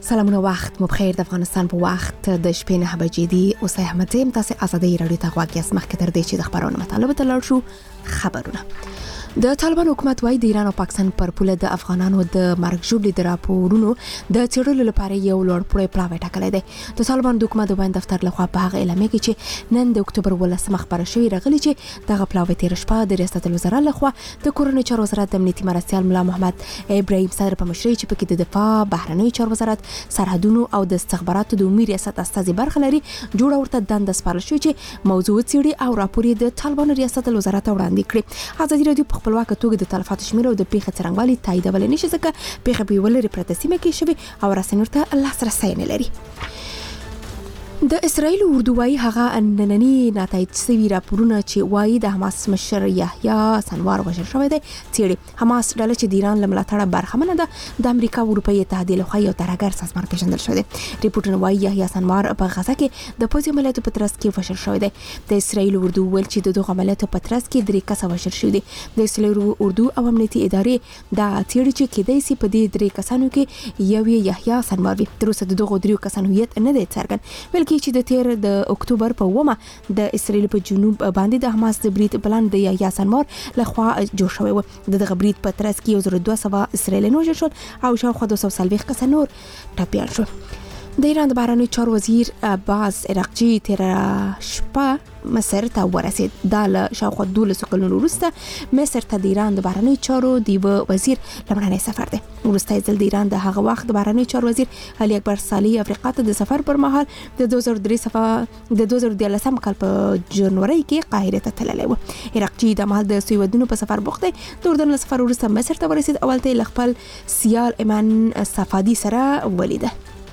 سلامونه وخت مو بخیر. د افغانستان په وخت د شپې 9 بجې دي. اوس احمد زم تاسو ازادي رادیو ته غواړئ مخکې تر دې چې د خبرونو مطالبه تلل شو خبرونه. د طالبان حکومت وايي د ایران او پاکستان پر پوله د افغانانو د مرګ ژوبلې د راپورونو د چیرلو لپاره یو لوړ پړاو ټاکلی دی. د طالبان د حکومت د ویاند دفتر لخوا په هغه اعلامیه کې چې نن د اکتوبر 18 خبره شوې راغلي چې دغه پلاوی تیر شپه د ریاست الوزرا لخوا د کورنۍ چارو وزارت د امنیتي مرستيال ملا محمد ابراهیم صدر په مشرۍ چې پکې د دفاع، بهرنیو چارو وزارت، سرحدونو او د استخباراتو د عمومي ریاست استازي برخه لري جوړ ورته دنده سپارل شوې چې موضوع څېړي او راپور د طالبان ریاست الوزرا ته وړاندې کړي. ازادي رادیو په خپلواک توګه د تلفات شمیر او د پیښه څرنګوالي تاییدول نشي ځکه پیښه په ولري پرته سیمه کې شوی او رسنیو ته لاسرسي نه لري. د اسرایل اردو وايي هغه نننی ناتایج سوي راپورونه چې وايي د حماس مشر یحیی سنوار وژل شوی دی چې حماس ډله چې د ایران لملاتړه برخمنه ده د امریکا او اروپאי اتحادیه لخوا یو ترهګر سازمان پیژندل شوی دی. ریپورتونه وايي یحیی سنوار په غزا کې د پوځي عملیاتو په ترڅ کې وژل شوی دی. د اسرایل اردو ول چې دغه عملیاتو په ترڅ کې 3 کسه وژل شوی دي. د اسرایل اردو او امنیتي ادارې دا تیړي چې کېدای شي په دې 3 کسانو کې یو یحیی سنوار وي. تر اوسه دغه 3 کسانو هیڅ نه دی څرګند کې چې د تیر د اکتوبر په 1 د اسرایل په جنوب باندې د حماس د برید پلان د یحیی سنوار لخوا جوړ شوی و. دغه برید په ترڅ کې 1200 اسرایلیان وژل شول او شاوخوا 240 کس نور ټپیان شول. د ایران د بهرنیو چارو وزیر عباس عراقچی تیر شپه مصر ته ورسید. دا له شاوخوا 12 کلونو وروسته مصر ته د ایران د بهرنیو چارو د وزیر لمړنی سفر دی. وروسته ځل د ایران د هغه وخت د بهرنیو چارو وزیر علي اکبر صالح افریقا ته د سفر پر مهال د 2013 کال په جنوري کې قاهره ته تللی و. عراقچی د مهال د سویدونو په سفر بوخت دی. د اردن له سفر وروسته مصر ته ورسید. اولته خپل سیال ایمان صفادي سره ولیده.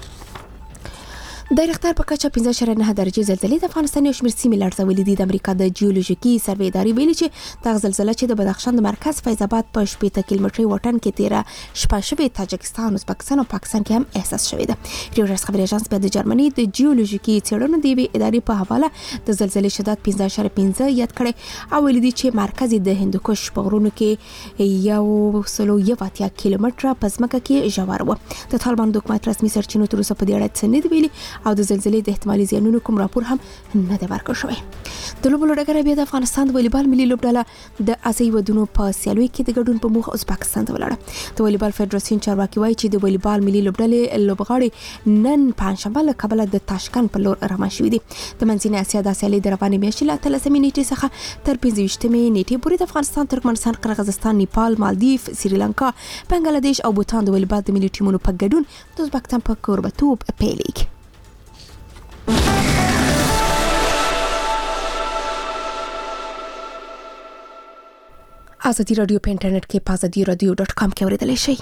د ریختر په کچه 15.9 درجه زلزلې د افغانستان یو شمېر سیمې لړزولې دي. د امریکا د جیولوژیکي سروې ادارې ویلي چې دغه زلزله چې د بدخشان د مرکز فیض آباد په 80 کیلومتري وټن کې تیره شپه شوې تاجکستان، ازبکستان او پاکستان کې هم احساس شوې ده. ریوټرز خبري اژانس په د جرمني د جیولوژیکي څېړنو د ادارې په حواله د زلزلې شدت 15.5 یاد کړي او ویلي دي چې مرکز د هندوکش په غرونو کې 180 کیلومتره په ځمکه کې ژور و. د طالبان د حکومت رسمي سرچینو تر اوسه په دې اړه څه نه دی ویلي او د زلزلې د احتمالي زیانونو کوم راپور هم نه دی ورکړل شوی. د لوبو لړګره بیا د افغانستان د والیبال ملي لوبډله د اسیایي ودونو په سیالیو کې د ګډون په موخه ازبکستان ته ولاړه. د والیبال فدراسیون چارواکي وایي چې د والیبال ملي لوبډلې لوبغاړي نن پنځشنبه له کابل د تاشکند په لور روان شوي دي. د منځنۍ اسیا د سیالۍ د روانې میاشتې له 13 نیټې څخه تر 15 نیټې پورې د افغانستان، ترکمنستان، قرغیزستان، نیپال، مالدیف، سریلانکا، بنگلاديش او بوتان د والیبال د ملي ټیمونو په ګډون د ازبکستان په کوربتوب پیلېږي. ازادي رادیو په انټرنیټ کې په azadiradio.com کې اوریدلای شئ.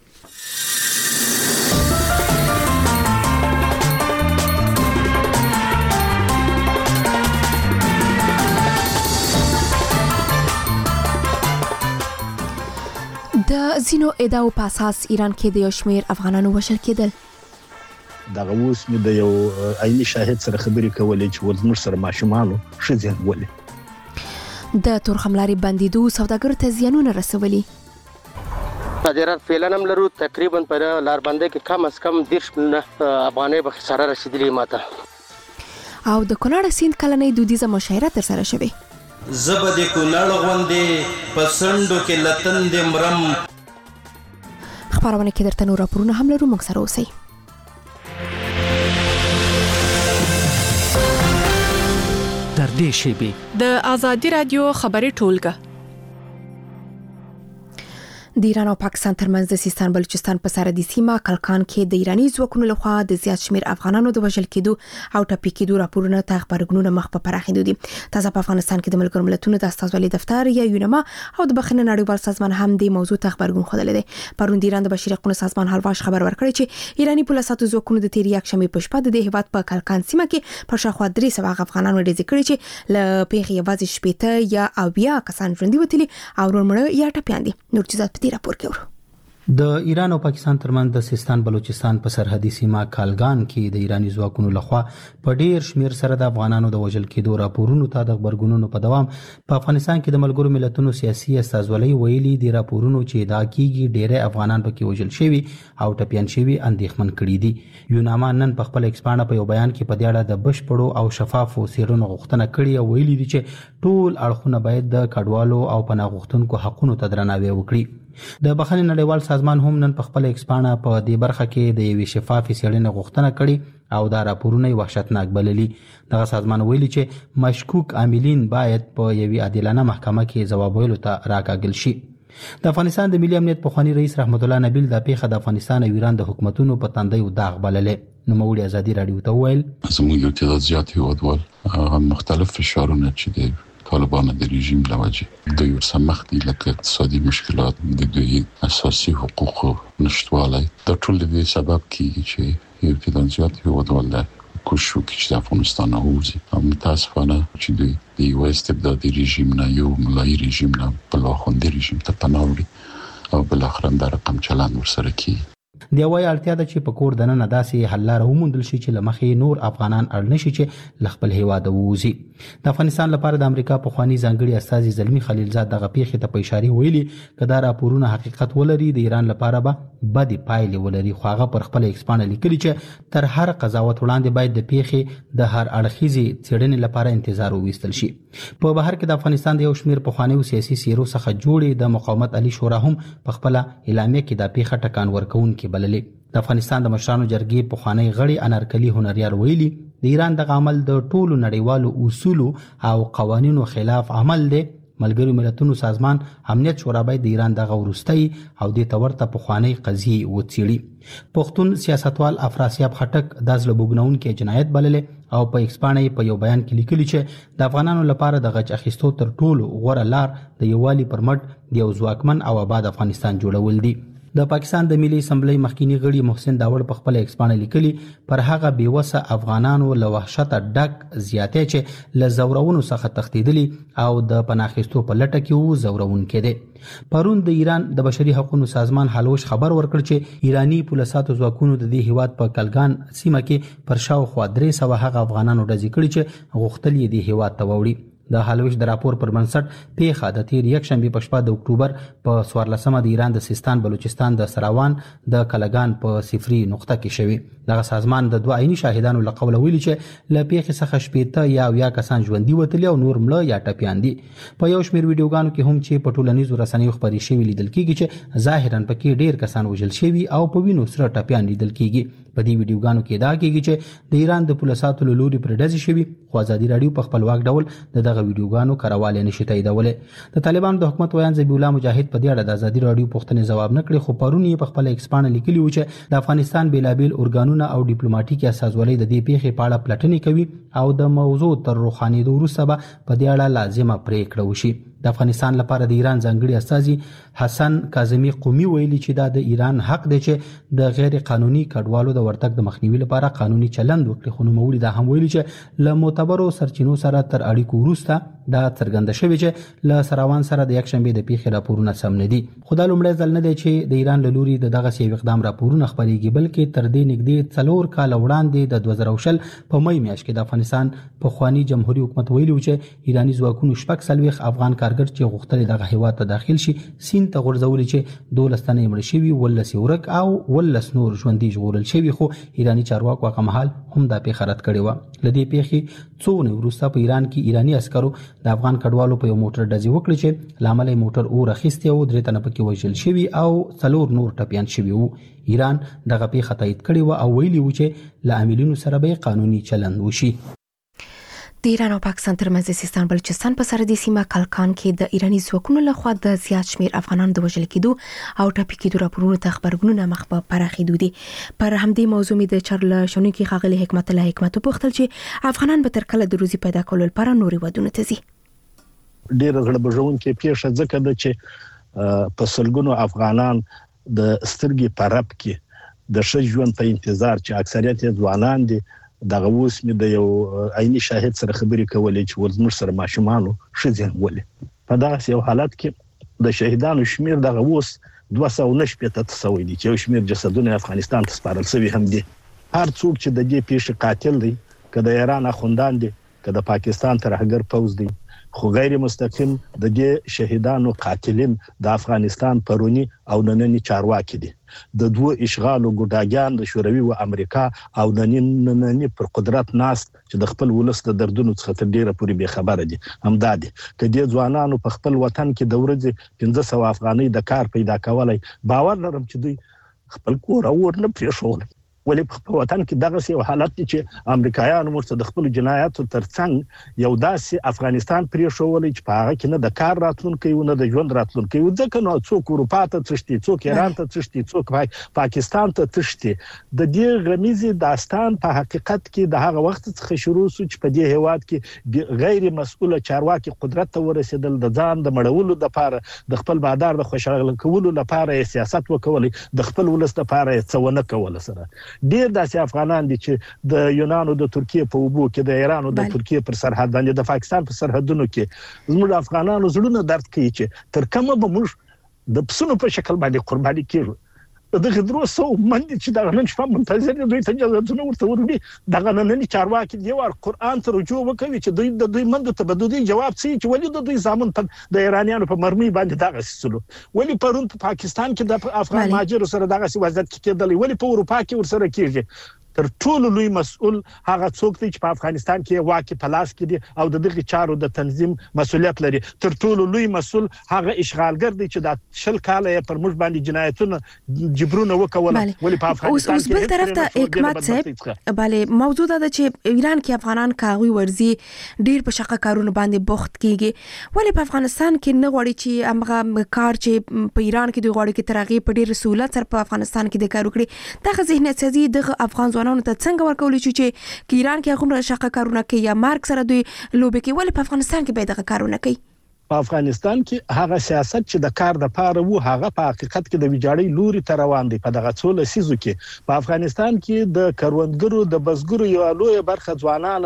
د زینو ادعاو په اساس ایران کې د یو شمېر افغانانو وژل کېدل. دغه اوس مې د یو عیني شاهد سره خبرې کولې چې ورزمر سره ماشومانو ښځې ولې د تورخملاري بندیدو سوداګر ته زیانونه رسولي. صادرات فعلا هم لرو. تقریبا پر لار باندې کې کم از کم 10 میلیونه افغانۍ به خساره رسیدلې ماته. او د کونړ سیند کلنۍ دودیزه مشاعره تر سره شوه. زبد کونړ غوندې پسندو کې لتن د مرم. خبرونه کې درته نور راپورونه هم لرو. موږ سره اوسئ. در دې شیبې د ازادي رادیو خبري ټولګه د ایران او پاکستان ترمنځ د سیستان بلوچستان په سرحدي سیمه کلکان کې د ایراني ځواکونو لخوا د زیات شمیر افغانانو د وژل کېدو او ټپي کېدو راپورونه ته خبرګونونه مخ په پراخېدو دي. تازه په افغانستان کې د ملګرو ملتونو د استازولۍ دفتر یا یونما او د بخښنې نړیوال سازمان هم د موضوع ته خبرګون خوندل دي. پرون د ایران د بشري حقوقو سازمان حلواش خبر ورکړی چې ایراني پولیسو ځواکونو د تیر یک شنبه په شپه د هیواد په کلکان سیمه کې په شاوخوا 300 افغانانو ډزې کړې چې له پیښې یوازې 70 یا 90 کسان ژوندي وتلي او نور مړه یا ټپيان دي. نور چیزات په دې راپور کې ورو. د ایران او پاکستان ترمنځ د سیستان بلوچستان په سرحدي سیمه کالګان کې د ایرانی ځواکونو لخوا په ډیر شمیر سره د افغانانو د وژل کېدو راپورونو ته د خبرګونونو په دوام په افغانستان کې د ملګرو ملتونو سیاسي استازولۍ ویلي د راپورونو چې دا کیږي ډیره افغانان پکې وژل شوي او ټپيان شوي اندېښمن کړي دي یوناما نن په خپل ایکسپانډ په یو بیان کې په دې اړه د بشپړو او شفافو څېړنو غوښتنه کړې او ویلي دي چې ټول اړخونه باید د کډوالو او پناه غوښتونکو حقوقو ته درناوی وکړي د بخښنې نړیوال سازمان هم نن په خپل ایکسپانډ په دې برخه کې د یوې شفافې څېړنې غوښتنه کړې او دا راپورونه وحشتناک بللي دغه سازمان ویلي چې مشکوک عاملین باید په یوې عادلانه محکمه کې ځواب ویلو ته راکاږل شي د افغانستان د ملي امنیت پخوانی رئیس رحمت الله نبیل د پیښه د افغانستان او ایران د حکومتونو په تندیو داغ بللې نو موږ ازادي رادیو ته ویل زموږ یو تعداد زیات هیوادوال مختلف فشارونه چې د طالبانو د رژیم لوجه د یو سمخ دي لکه اقتصادي مشکلات د دوی اساسي حقوق نشټوالی د ټول دې سبب کیږي چې یو تعداد زیات هیوادوال کوشش کوي چې افغانستان اوځي او متاسفانه چې دوی د یو استبدادي رژیم نه یو ملایي رژیم نه بل واخوندي رژیم ته پناه وړي او بل اخر د رقم چلند ورسره کوي دی وای اړتیا ده چې په کور دننه داسې حل لاره وموندل شي چې لمخې نور افغانان اړ نشي چې لخپل هیواد ووزي د افغانستان لپاره د امریکا په خواني ځانګړي استاذ زلمی خلیلزاد دغه پیښه ته په اشاره ویلي کدا راپورونه حقیقت ولري د ایران لپاره به بدی پایلې ولري خو هغه پر خپل ایکسپانډ لیکلي چې تر هر قضاوت وړاندې باید د پیښې د هر اړخیزي څېړنې لپاره انتظار وویستل شي په بهر کې د افغانستان د یو شمیر په خواني سیاسي سیرو څخه جوړې د مقاومت علي شورا هم په خپل اعلامیه کې د پیښه ټکان ورکوونکې بللې د افغانستان د مشرانو جرګې په خوانی غړي انارکلی هنریار ویلي د ایران د عمل د ټولو نړیوالو اصولو او قوانینو خلاف عمل دی ملګرو ملتونو سازمان امنیت شورا باید د ایران دغه ورستۍ او د تورته په خوانی قضیه وڅېړي پښتون سیاستوال افراسیاب خټک د ځلوبګنون کې جنایت بللې او په ایکسپانډ په یو بیان کې لیکلي چې د افغانانو لپاره د غچ اخیستو تر ټولو غوره لار د یووالي پر مټ د یو ځواکمن او آباد افغانستان جوړول دي د پاکستان د ملي اسمبلی مخکینی غړي محسن داوړ په خپل ایکسپانډ لیکلي پر هغه بیوسه افغانانو له وحشت ډک زیاتې چې له زورونو څخه تښتیدلي او د پناخستو په لټه کې وو زورون کېده پرون د ایران د بشري حقوقو سازمان حلوش خبر ورکړ چې ایرانی پولیساتو ځواکونو د دې هیواد په کلګان سیمه کې پر شاوخوا 300 هغه افغانانو ډزې کړي چې غوښتل یې د هیواد ته وړي د حلوش د راپور پر بنسټ پیښه د تیر یک شنبه په شپه د اکتوبر په 14مه د ایران د سیستان بلوچستان د سراوان د کلګان په صفري نقطه کې شوی دغه سازمان د دوه عیني شاهدانو لقول ویلي چې ل پیښې څخه شپېته یا کسان ژوندۍ وتلی او نور مړه یا ټپيان دي په یو شمېر ویډیوګانو کې هم چې په ټولنیزو رسنیو خبري شوی لیدل کیږي چې ظاهرا پکې ډیر کسان وژل شوي او په وینو سره ټپيان لیدل کیږي په دې ویډیوګانو کې دا کیږي چې د ایران د پولیساتو له لوري پر ډزې شوي خو ازادي رادیو په خپلواک ډول دغه ویډیوګانو کارواله نشي تاییدولې د طالبانو د حکومت ویان ذبیح الله مجاهد په دې اړه د ازادي رادیو پوښتنې ځواب نه کړی خو پرون یې په خپل ایکسپانډ لیکلی و چې د افغانستان بیلابیل اورګانونه او ډیپلوماټیک استازولۍ د دې پیښې په اړه پلټنې کوي او د موضوع تر روخانېدو وروسته به په دې اړه لازمه پریکړه وشي د افغانستان لپاره د ایران ځانګړي استازي حسن کاظمی قومي ویلي چې دا د ایران حق دی چې د غیر قانوني کډوالو د ورتګ د مخنیوي لپاره قانوني چلند وکړي خو نوموړي دا هم ویلي چې له معتبرو سرچینو سره تر اړیکو وروسته دا څرګنده شوې چې له سراوان سره د یک شنبه د پیښې راپورونه سم نه دي خو دا لومړی ځل نه دی چې د ایران له لوري دغه سی اقدام راپورونه خبريږي بلکې تر دې نږدې 4 کال وړاندې د 2020 په مې میاشت کې د افغانستان په خواني جمهوریت حکومت ویلي چې ایرانی ځواکونو شپږ سلويخ افغان کارګر چې غوښتل دغه هیواد ته داخل شي سین ته غورځول چې 12 تنه مړ شوي ولس ورک او ولس نور ژوندۍ ژغورل شوي خو ایرانی چارواکو هغه مهال هم دا پیښه رد کړې و لدې پیښې څو نه وروسته په ایران کې ایرانی عسکرو د افغان کډوالو په یو موټر ډزې وکړي چې لامل موټر اور اخیسته او درې تنه پکې وژل شوي او څلور نور ټپيان شوي وو ایران دغه پیښه تایید کړې و او ویلي و چې له عاملینو سره به قانوني چلند وشي د ایران او پاکستان ترمنځ د سیستان بلوچستان په سرحدي سیمه کلکان کې د ایرانی ځواکونو لخوا د زیات شمیر افغانانو د وژل کېدو او ټپي کېدو راپورونو ته خبرګونونه مخ په پراخېدو دي پر همدې موضوع مې د چارل شونکي خاغلی حکمت الله حکمت پوښتل چې افغانان به تر کله د روزي پیدا کولو لپاره نوري ودونه ته ځي ډېر غړ بژون کې پیښه ځکه د چې په سلګونو افغانان د سترګې پرب کې د ښه ژوند په انتظار چې اکثریت ځوانان دي دغه اوس مې د یو عیني شاهد سره خبرې کولې چې ورزمر سره ماشومانو شزن ولې په داسې یو حالت کې د شهیدانو شمیر دغه اوس 290 تسوي دي چې یو شمېر جسدونه افغانستان ته سپارل شوي هم دي. هر څوک چې د دې پیښې قاتل دی، که د ایران اخوندان دي، که د پاکستان ترهګر پوځ دی، خو غیر مستقیم د دې شهیدانو قاتلین د افغانستان پرونی او نننی چارواکي دي. د دوه اشغال او ګډاګیان د شوروي او امریکا او د نننی پر قدرت ناست چې د خپل ولس د دردونو څخه تر ډیره پورې به خبره دي. همدا دي چې د ځوانانو په خپل وطن کې د ورځې 1500 افغانۍ د کار پیدا کولای، باور لرم چې دوی خپل کور او ور نه پریښول. ولې په خپل وطن کې دغه یو حالت دی چې امریکایانو ورته د خپل جنایاتو ترڅنګ یو داسې افغانستان پریښول چې په هغه کې نه د کار راتلونکي و نه د ژوند راتلونکي و. ځکه نو څوک اروپا ته تښتي، څوک ایران ته تښتي، څوک پاکستان ته تښتي. د دې غمیزي داستان په حقیقت کې د هغه وخت څخه شروع شو چې په دې هیواد کې غیر مسؤله چارواکي قدرت ته ورسېدل، د ځان د مړولو لپاره، د خپل بادار د خوشاله کولو لپاره سیاست وکولي، د خپل ولس لپاره څه ونه کول. سره ډیر داسې افغانان دي چې د یونانو د ترکیه په اوبو کې، د ایرانو د ترکیه پر سرحد باندې، د پاکستان په سرحدونو کې زموږ افغانانو زړونه درد کوي چې تر کومه به موږ د پسونو په شکل باندې قرباني کیږو. دغه 300 منډي چې دا نن شپه منتظر دي، دوی ته اجازه ورته ورودي. دغه نن چارواکي دی ور قرآن ته رجوع وکوي چې دوی منډو ته بدودي جواب سي چې ولې د دوی زامن د ایرانیانو په مرمي باندې دغه سلو، ولې پرون په پاکستان کې د افغان مهاجر سره دغه وضعیت کېدلی، ولې په اروپا کې ورسره کېږي. تر ټولو لوی مسؤل هغه څوک دی چې په افغانستان کې واکي په لاس کې دي او د دغه چارو د تنظیم مسؤلیت لري. تر ټولو لوی مسؤل هغه اشغالګر دی چې د 10 کاله پر موږ باندې جنایتونه جبرونه وکول. ولې په افغانستان اوس بل طرف ته حکمت صاحب bale موضوع ده چې ایران کې افغانان کاغوي ورزي ډیر په شقه کارونه باندې بوخت کیږي، ولې په افغانستان کې نه غواړي چې امغه کار چې په ایران کې دوی غواړي چې ترغیب په ډیر سہولت سره په افغانستان کې د کار وکړي. دغه ذهنیت سازي د افغان ځوانانو ته څنګه ورکول شي چې ایران کې هغه شقه کارونه کوي یا مارک سره دوی لوبي کوي، ولې په افغانستان کې به دغه کارونه کوي؟ په افغانستان کې هغه سیاست چې د کار د پاره وو هغه په حقیقت کې د ویجاړۍ لوري ته روان دی. په دغه څو لسیزو کې په افغانستان کې د کروندګرو د بزګرو یو لوی برخه ځوانان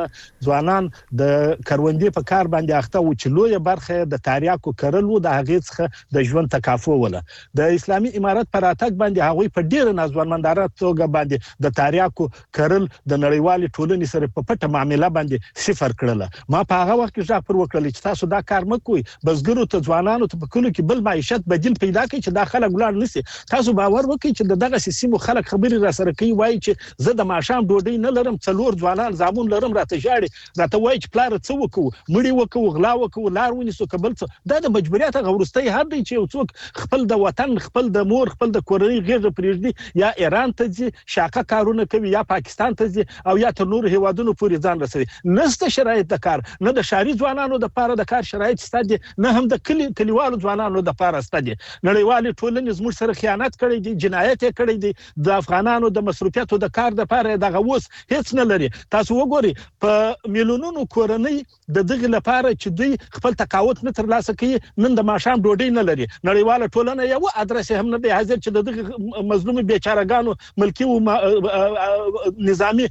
د کروندې په کار باندې اخته و چې لوی برخه د تاریاکو کرل و، د هغه څخه د ژوند تکافو ولا د اسلامي امارات پر اتاک باندې هغه په ډیر نازوانمنداره توګه باندې د تاریاکو کرل د نړیوال ټولنې سره په پټه معاملې باندې صفر کړل. ما په هغه وخت کې ځا پر وکړل چې تاسو دا کار مکوئ، بزګرو ته ځوانانو ته په کلو کې بل معیشت بدیل پیدا کړي چې دا خلک ولر نسی. تاسو باور وکړئ چې دغه سیمو خلک خبري را سره کوي، وایي چې زه د ماشام ډوډۍ نه لرم، څلور ځوانان زامون لرم، راته ژاړي، راته وایي چې پلار څه وکړو، مړی وکړو، غلا وکړو، لار ونیسو، کبل څه. دا د مجبوریت غورستۍ هر دی چې یو څوک خپل د وطن، خپل د مور، خپل د کورنۍ غیږه پرېږدي، یا ایران ته ځي شاقه کارونه کوي، یا پاکستان ته ځي، او یا تر نور هیوادونو پورې ځان رسوي. نسته شرایط د کار، نه د شاري ځوانانو د پاره د کار شرایط ستاسو نه هم د کلیوالو ځوانانو د پاره ستدي. نړیوال ټولنې زموږ سره خیانت کړی دی، جنایت کړی دی. د افغانانو د مصروفیتو د کار د پاره دغه اوس هیڅ نه لري. تاسو وګورئ په میلیونونو کورنۍ د دغه لپاره چې دوی خپل تقاوت نه ترلاسه کوي، نن د ماشام ډوډۍ نه لري. نړیوال ټولنه یو ادرس هم نه دی حاضر چې د دغه مظلوم بیچارهګانو ملکی او نظامی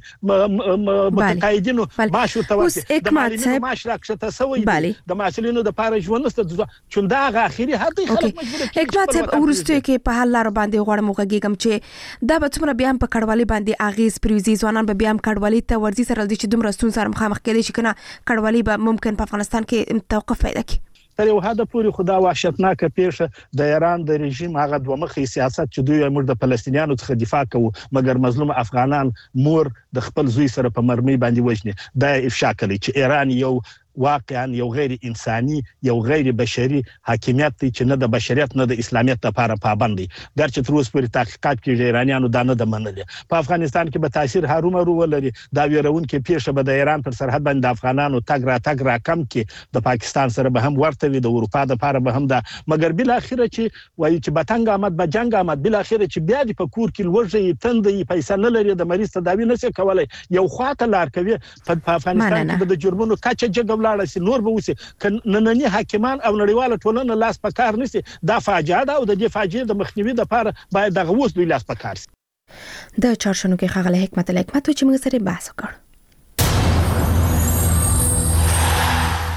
متقاعدینو معاش ورته د معلمینو معاش راکښته سوی دی، د معلمینو د پاره ژوند چون دا هغه اخیری حد خلک مجبور کړي. حکمت صاحب ورسته کې په حل لار باندې غوړم وګګم چې دا به څومره بیا په کډوالۍ باندې اغیز پریوزي، ځوانان به بیا هم کډوالۍ ته ورزي سره د چې دومره ستون سره مخامخ کېدي چې کنه کډوالۍ به ممکن په افغانستان کې توقف پیدا کړي. تر یو حد پورې خدا وحشتناکه پیښه د ایران د رژیم هغه دوه مخې سیاست چې دوی موږ د فلسطینیانو څخه دفاع کوو، مګر مظلوم افغانان مور د خپل زوی سره په مرمۍ باندې وژني. دا افشا کوي چې ایران یو واقعا یو غیر انساني، یو غیر بشري حاکمیت دی چې نه د بشریت نه د اسلامیت لپاره پابند دی. ګرچې تر اوسه پورې تحقیقات کې ایرانیانو دا نه د منلي. په افغانستان کې به تاثیر هرومرو ولري. دا ویرونکې پیښه به د ایران پر سرحد باندې د افغانانو تګ را کم کې د پاکستان سره به هم ورته وي، د اروپا لپاره به هم دا. مګر بل اخره چې وایي چې بتنګ آمد به جنگ آمد، بل اخره چې بیا د په کور کې لوږه تندې پیسې نه لري، د مریض تداوی نه شي کولای، یو خواته لار کوي. په افغانستان کې د جرمونو کچه جګ نور به وسی نننی حاکمان او نړیواله ټولنه لاس په کار نسی. دا فاجعه ده او د دې فاجعه د مخنیوي لپاره باید دغه اوس دوی لاس په کار شي. د چارشنو کې خغله حکمت چې موږ سره بحث وکړ.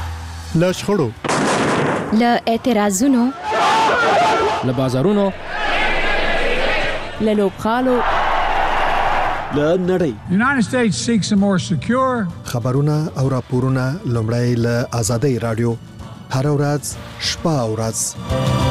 له شخړو، له اعتراضونو، له بازارونو له لوبغالو له نړۍ. United States seeks a more secure. خبرونه او راپورونه لومړی له آزادۍ رادیو هر ورځ شپه او ورځ.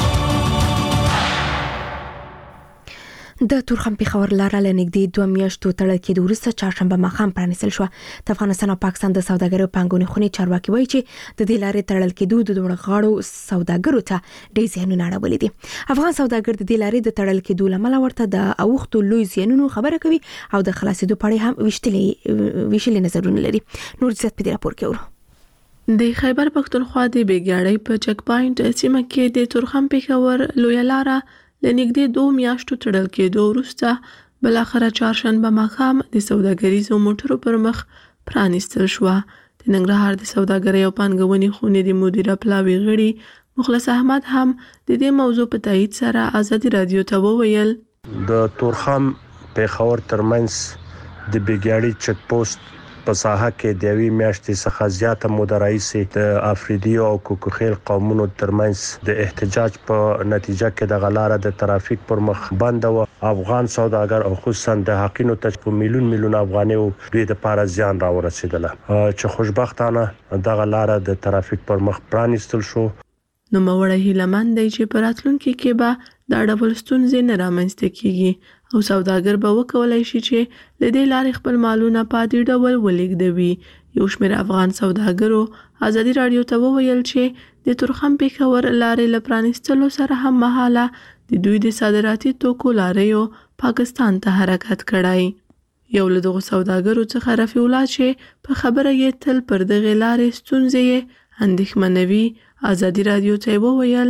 د تورخم پیښور لاره لنګدي 2 میاشتو تړل کېدو وروسته چهارشنبه ماښام پرانیستل شو. د افغانستان او پاکستان د سوداګرو پنګونې خونې چارواکي وایي چې د دې لارې تړل کېدو د دوه غاړو سوداګرو ته ډېر زیانونه اړولي دي. افغان سوداګر د دې لارې د تړل کېدو لامل ورته د اوختو لوی زیانونو خبره کوي او د خلاصېدو په اړه هم ویشلې نظرونه لري. نور زیات په دې راپور کې ورو. د خیبر پښتونخوا د بیګاړۍ په چک پاینټ سیمه کې د تورخم پیښور لوی لاره لنګدي 2 میاشتو تړل کېدو وروسته بلاخره چهارشنبه ماښام د سوداګریزو موټرو پر مخ پرانیستل شو. د ننګرهار د سوداګرۍ او پانګونې خونې د مدیره پلاوي غړي مخلص احمد هم د دې موضوع په تایید سره آزادي رادیو ته وویل د تورخم پیښور ترمنځ د بیګاړۍ چک پوسټ په ساحه کې د 2 میاشتې څخه زیاته موده راهیسې د افریدیو او کوکوخیل قومونو ترمنځ د احتجاج په نتیجه کې د غلاره د ترافیک پر مخ بند و. افغان سوداګر او خصوصا د حقینو ته میلیون افغاني او دوی د پاره زیان را ورسېدله چې خوشبختانه د غلاره د ترافیک پر مخ پرانیستل شو. نو موړی هیلمن دی چې په راتلونکي کې به دا ډول ستونزې نه رامنځته کیږي او سوداګر به وکولای شي چې د دې لارې خپل مالونه په عادي ډول ولېږدوي. یو شمېر افغان سوداګرو آزادي رادیو ته وویل چې د تورخم پیښور لارې له پرانیستلو سره هم مهاله د دوی د صادراتي توکو لارې پاکستان ته حرکت کړی. یو له دغو سوداګرو څخه رفیع الله چې په خبره یې تل پر دغه لارې ستونزې اندېښمنوي آزادي رادیو ته وویل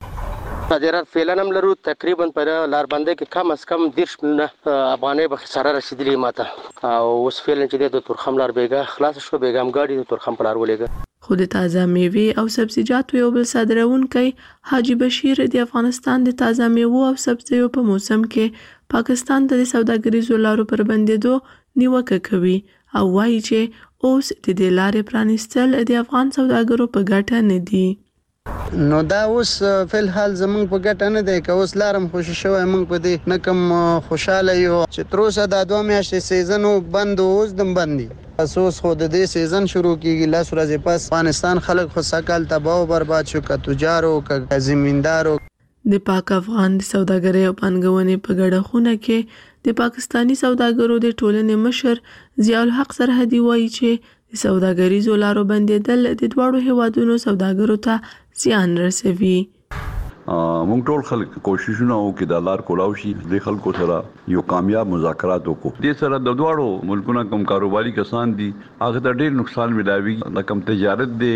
صادرات فعلا هم لرو تقریبا پر لاربنده کې کم از کم 10 میلیونه افغانۍ به خساره رسیدلې ماته او اوس فعلا چې د تورخم لار بیګا خلاص شو بیګام گاډي د تورخم په لار ولېګا. خو د تازه میوې او سبزیجاتو یو بل صادرونکی حاجی بشیر د افغانستان د تازه میوو او سبزیو په موسم کې پاکستان ته د سوداګریزو لارو پر بندېدو نیوکه کوي او وایي چې اوس د دې لارې پرانیستل د افغان سوداګرو په ګټه نه دي. نو دا اوس فل حال زمونږ په ګټه نه دی که اوس لارم خوشی شوی مونږ په دې نه کم خوشاله یو چې تر اوسه دا 2 میاشتې سیزن بند اوس دم بند دي. اساس خو د دې سیزن شروع کیږي لاس ورځې پس افغانستان خلک خو سکل تباہ او برباد شو که تجارو که زمیندارو. د پاک افغان د سوداګرۍ او پانګونې په ګډه خونه کې د پاکستانی سوداګرو د ټولنې مشر ضیاء الحق سرحدي وایي چې د سوداګریزو لارو بندېدل د دواړو هیوادونو سوداګرو ته زیان رسوي. مونږ ټول خلک کوششونه وکړو د لار کولاو شي د خلکو سره یو کامیاب مذاکرات وکړو. د سره د دواړو ملکونو کوم کاروباري کسان دي هغه ته ډېر نقصان ملاوي د کم تجارت دی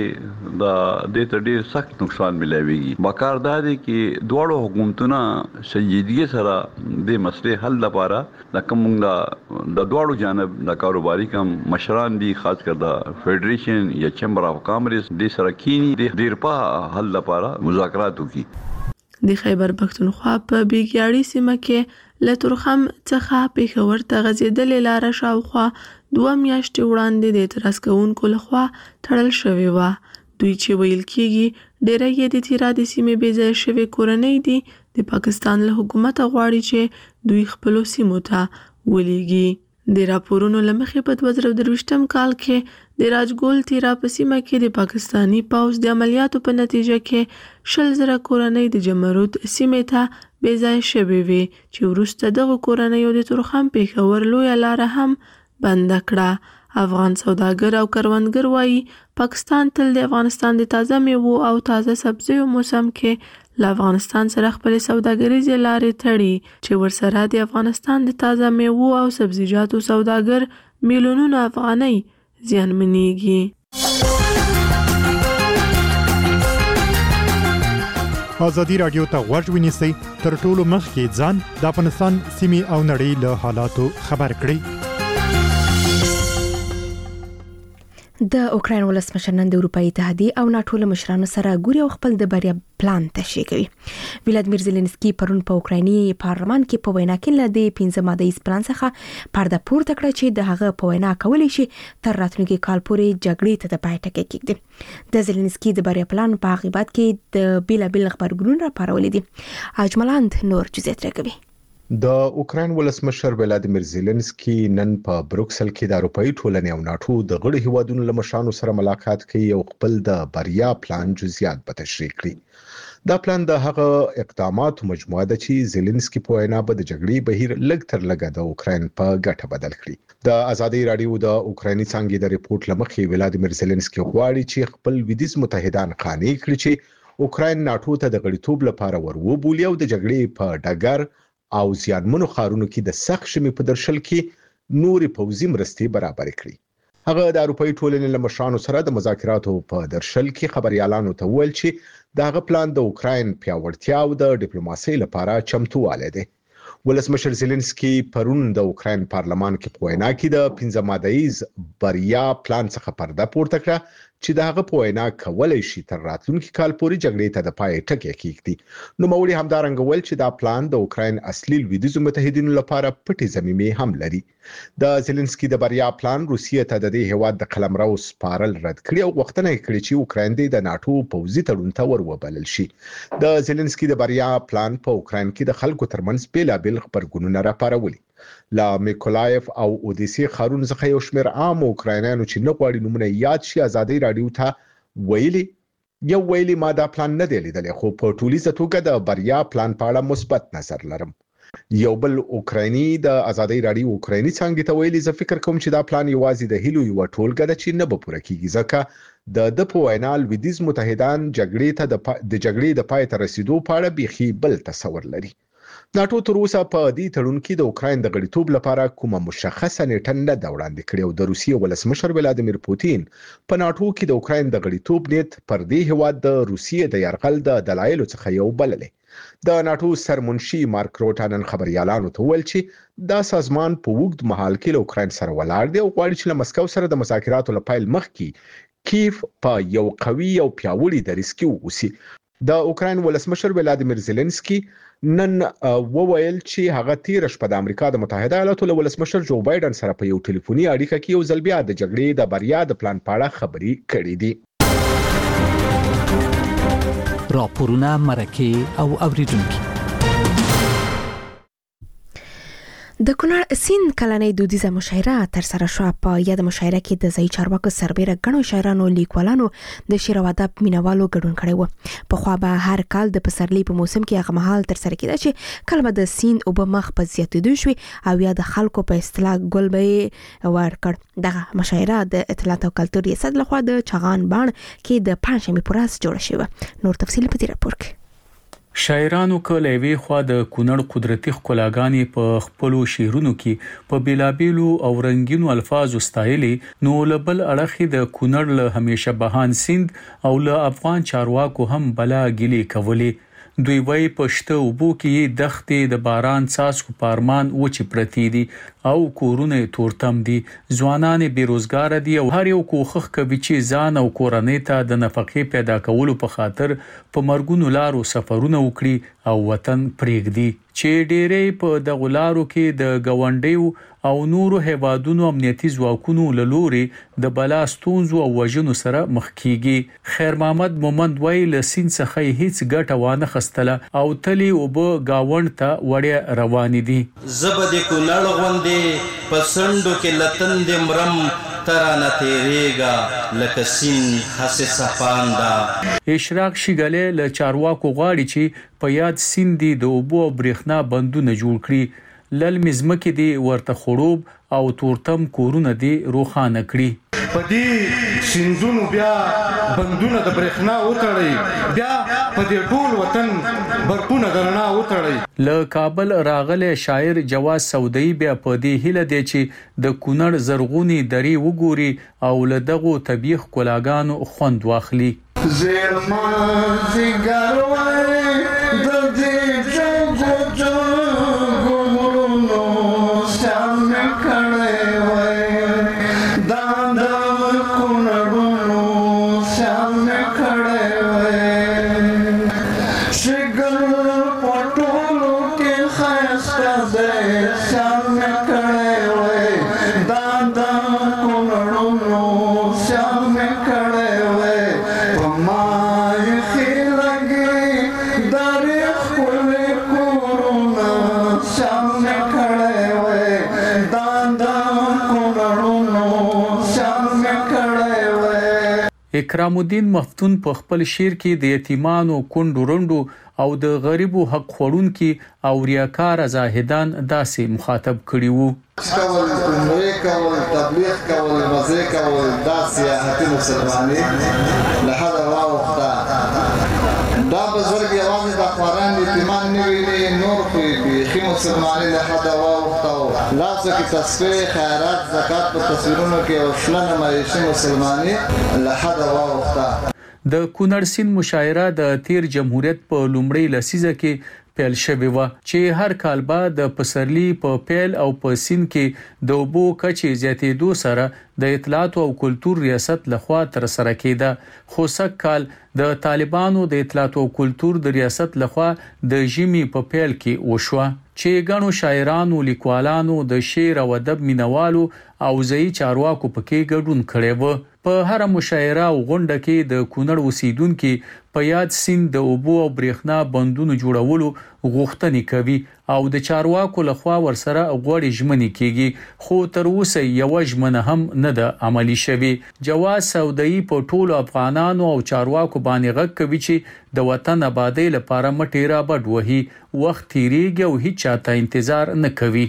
د ته ډېر سخت نقصان ملاويږي. بکار دا دی چې دواړو حکومتونه سنجیدګي سره د مسلې حل لپاره د کوم د دواړو جانب د کاروباري کم مشران دي خاص کر د فدریشن یا چمبر اف کامرس د سره کینی د ډېر په حل لپاره مذاکرات وکړي. د خیبر پښتونخوا په بیګاړۍ سیمه کې له تورخم څخه پیښور ته غځېدلې لاره شاوخوا 2 میاشتې وړاندې د اعتراض کوونکو لخوا تړل شوې وه. دوی چې ویل کېږي ډېری یې د تیرا د سیمې بې ځایه شوې کورنۍ دي د پاکستان له حکومته غواړي چې دوی خپلو سیمو ته ولېږي. د راپورونو له مخې په 2023 کال کې د راجګول تیرا په سیمه کې د پاکستانی پوځ د عملیاتو په نتیجه کې 100,000 کورنۍ د جمرود سیمې ته بې ځایه شوې وې چې وروسته دغه کورنۍ د تورخم پیښور لویه لاره هم بنده کړه. افغان سوداګر او کروندګر وایي پاکستان تل د افغانستان د تازه میوو او تازه سبزیو موسم کې له افغانستان سره خپل سوداګریزې لارې تړي چې ورسره د افغانستان د تازه میوو او سبزیجاتو سوداګر میلیونونه افغانۍ زیانمنېږي. آزادي رادیو ته غوږ ونیسئ تر ټولو مخکې ځان د افغانستان سیمې او نړۍ له حالاتو خبر کړئ. د اوکراین ولسمشر نن د اروپאי اتحادیه او ناتو له مشرانو سره ګوري او خپل د بریا پلان تشریح کوي. ولادیمیر زيلنسکي پرون په اوکرایني پارلمان کې په وینا کې له 15 مادهیز پلان څخه پرده پورته کړه چې د هغه په وینا کولی شي تر راتلونکي کال پورې جګړې ته د پای ټکی کېږي. د زيلنسکي د بریا پلان په عقیبت کې د بیلابل خبرګون راپارولې دي. اجملاند نور جزئیات راکوي. د اوکراین ولسمشر ولادیمیر زيلنسکي نن په بروکسل کې د اروپאי ټولنې او ناتو د غړي هیوادونو له مشرانو سره ملاقات کوي او خپل د بریا پلان جزئیات به تشریح کړي. دا پلان د هغه اقداماتو مجموعه ده چې زيلنسکي په وینا به د جګړې بهیر لږ تر لږه د اوکراین په ګټه بدل کړي. د ازادي رادیو د اوکرایني څنګه د ریپورت لمخې ولادیمیر زيلنسکي غواړي چې خپل ویدیز متحدان قانع کړي چې اوکراین ناتو ته د غړیتوب لپاره وروبولي او د جګړې په ډګر او زیانمنو خارونو کې د سخت شمې په درشل کې نوري پوځي مرستې برابر کړي. هغه د اروپאי ټولنې له مشرانو سره د مذاکراتو په درشل کې خبريالانو ته ویل چې دغه پلان د اوکراین پیاوړتیا او د ډیپلوماسۍ لپاره چمتواله دی. ولسمشر زيلنسکي پرون د اوکراین پارلمان کې په وینا کې د 15 مادهیز بریا پلان څخه پرده پورته کړه چې دغه په وینا کولای شي تر راتلونکي کال پورې جګړې ته د پای ټکی کېږدي. نو موري همدارنګ ول چې دا پلان د اوکراین اصلي لویدیځو متحدینو لپاره پټي زمینه هم لري. د زيلنسکي د بریا پلان روسیې ته د دې هواد د قلمرو سپارل رد کړی او غوښتنه کړې چې اوکراین د ناتو پوځي تړون ته وروبلل شي. د زيلنسکي د بریا پلان په اوکراین کې د خلکو ترمنځ بیلابل خبرګونونه راپارولي. لا میکولایف او اودیسی خارون څخه یو شمېر عام اوکراینانو چې نه غواړي نومونه یاد شي ازادي رادیو ته ویلي ما دا پلان نه دی لیدلی خو په ټولیزه توګه د بریا پلان په اړه مثبت نظر لرم. یو بل اوکرایني د ازادي رادیو اوکرایني څنګه ته ویلي زه فکر کوم چې دا پلان یوازې د هیلو یو ټولګه ده چې نه به پوره کیږي ځکه د په وینا لویدیځ متحدان جګړې ته د جګړې د پای ته رسیدو په اړه بيخي بل تصور لري. ناتو تر اوسه په دې تړون کې د اوکراین د غړیتوب لپاره کومه مشخصه نیټه نه ده وړاندې کړې او د روسیې ولسمشر ولادیمیر پوتین په ناتو کې د اوکراین د غړیتوب نیت پر دې هواد د روسیې د یرغل د دلایلو څخه یو بللې. د ناتو سرمنشي مارک روټانن خبريالانو ته ویل چې دا سازمان په وګد مهال کې له اوکراین سره ولاړ دی او غواړي چې له مسکو سره د مذاکراتو لپاره مخکې کیف په یو قوي او پیاوړي دریځ کې اوسي. د اوکراین ولسمشر ولادیمیر زيلنسکي نن وویل چې هغه تیر شپه د امریکا د متحده ایالاتو له ولسمشر جو بایدن سره په یو ټلیفوني اړیکه کې یو ځل بیا د جګړې د بریا د پلان په اړه خبري کړې دي. راپورونه مرکه او اوریدونکو د کونړ سیند کلنۍ دودیزه مشاعره تر سره شو. په یاد مشاعره کې د ځای چارواکو سربېره غنو شاعرانو لیکوالانو د شعر او ادب مینوالو ګډون کړی و. په خو به هر کال د پسرلي په موسم کې هغه مهال تر سره کېده چې کله به د سیند او به مخ په زیاتېدو شوي او یا د خلکو په اصطلاح ګل به ورکړ. دغه مشاعره د اطلاعات او کلتور ریاست لخوا د چغان بان کې د پنځمې پورس جوړه شوه. نور تفصیل په دې راپور کې. شاعرانو کولوي خو د کونړ قدرتي خلاګانی په خپلو شعرونو کې په بیلابیلو او رنگینو الفاظو ستایلی. نو لبل اړخي د کونړ له همیشه بهان سیند او له افغان چارواکو هم بلا ګلی کولی. دوی وای پښته وبو کې دښتې د باران څاڅکو پارمان وچ پرتی دي او کورونه تورتم دي. ځوانان بیروزګار دي او هر یو کوخخ کوي چې ځان او کورنۍ ته د نفقې پیدا کولو په خاطر په مرګونو لارو سفرونه وکړي او وطن پرېږدي چې ډېرې په دغه لارو کې د گاونډیو او نورو هیوادونو امنیتي ځواکونو له لوري د بلا ستونزو او وژنو سره مخ کیږي. خیر محمد مومند وای له سین څخه هیڅ ګټه وانه خستله او تلی او به گاوند ته وړیا روان دي. زبد کونړ غوندې پسندو کې لتن د مرم ترانه تیریگا لکه سین حس صفاندا. اشراق شګله له چارواکو غواړي چې په یاد سیندي د اوبو او برېښنا بندونه جوړ کړي. للمې ځمکې دی ورته خړوب او تورتم کورونه دی روخانه کړي. په دې سیندونو بیا بندونه د برېښنا وتړي، بیا په دې ټول وطن برقونه د رڼا وتړي. له کابل راغله شاعر جواز سودائی بیا په دې هله دی چې د کونړ زرغونی درې وګوري او له دغه طبيخ کولاګانو خوند واخلي. زیرما زیګروي د دې جوګو اکرام الدین مفتون په خپل شعر کې د یتیمانو کونډو رندو او د غریبو حق خورونکي او ریاکار زاهدان داسې مخاطب کړي وو. کول عمره کول تبلیغ کول مزه کول دا سیاحتي مسلمانۍ له حدا واوخته دا بزرګ یوازې د خوران یتیمان نه ویلي نور خو بيخي مسلمانۍ له حدا واوخته لاسو کې تصفیه خیرات زکات په تصویرونو کې او شلنه معیشي مسلمانۍ له حدا واوخته. د کونړ سیند مشاعره د تیر جمهوریت په لومړۍ لسیزه کې پیل شوی و چې هر کال بعد د پسرلی په پیل او په سین کې د اوبو کچې زیاتېدو سره د اطلاعات او کلتور ریاست لخوا تر سره کېده. خو سږ کال د طالبانو د اطلاعات او کلتور د ریاست لخوا د ژمي په پیل کې وشوه چې ګڼو شاعرانو، لیکوالانو، د شعر او ادب مینوالو او ځایي چارواکو پکې ګډون کړی و. په هر مشاعره او غونډه کې د کونړ اوسیدونکو په یاد سیند د اوبو او برېښنا بندونو جوړولو غوښتنې کوي او د چارواکو لخوا ورسره غوړې ژمنې کیږي، خو تر اوسه یو ژمنه هم نه ده عملی شوی. جواز سودايي په ټولو افغانانو او چارواکو باندې غږ کوي چې د وطن آبادی لپاره مټیرا بډ وهي، وخت تیریږي او هیڅ چاته انتظار نه کوي.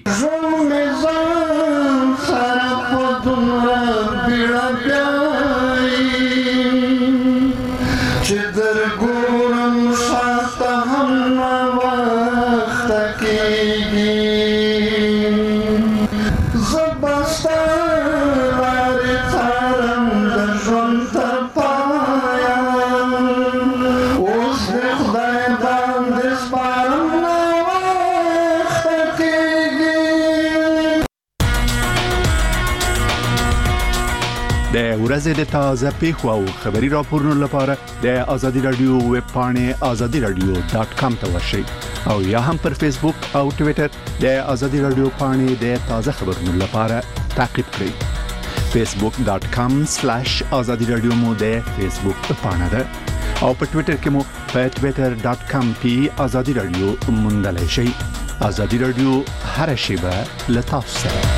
د ورځې د تازه پیښو او خبري راپورونو لپاره د آزادي رادیو ویب پاڼې azadiradio.com ته ورشئ او یا هم پر فیسبوک او ټوئیټر د آزادي رادیو پاڼې د تازه خبرونو لپاره تعقیب کړئ. facebook.com/azadiradio مو د فیسبوک پاڼه ده او په ټوئیټر کې مو په twitter.com/azadiradio موندلای شئ. آزادي رادیو هر شیبه له تاسو سره.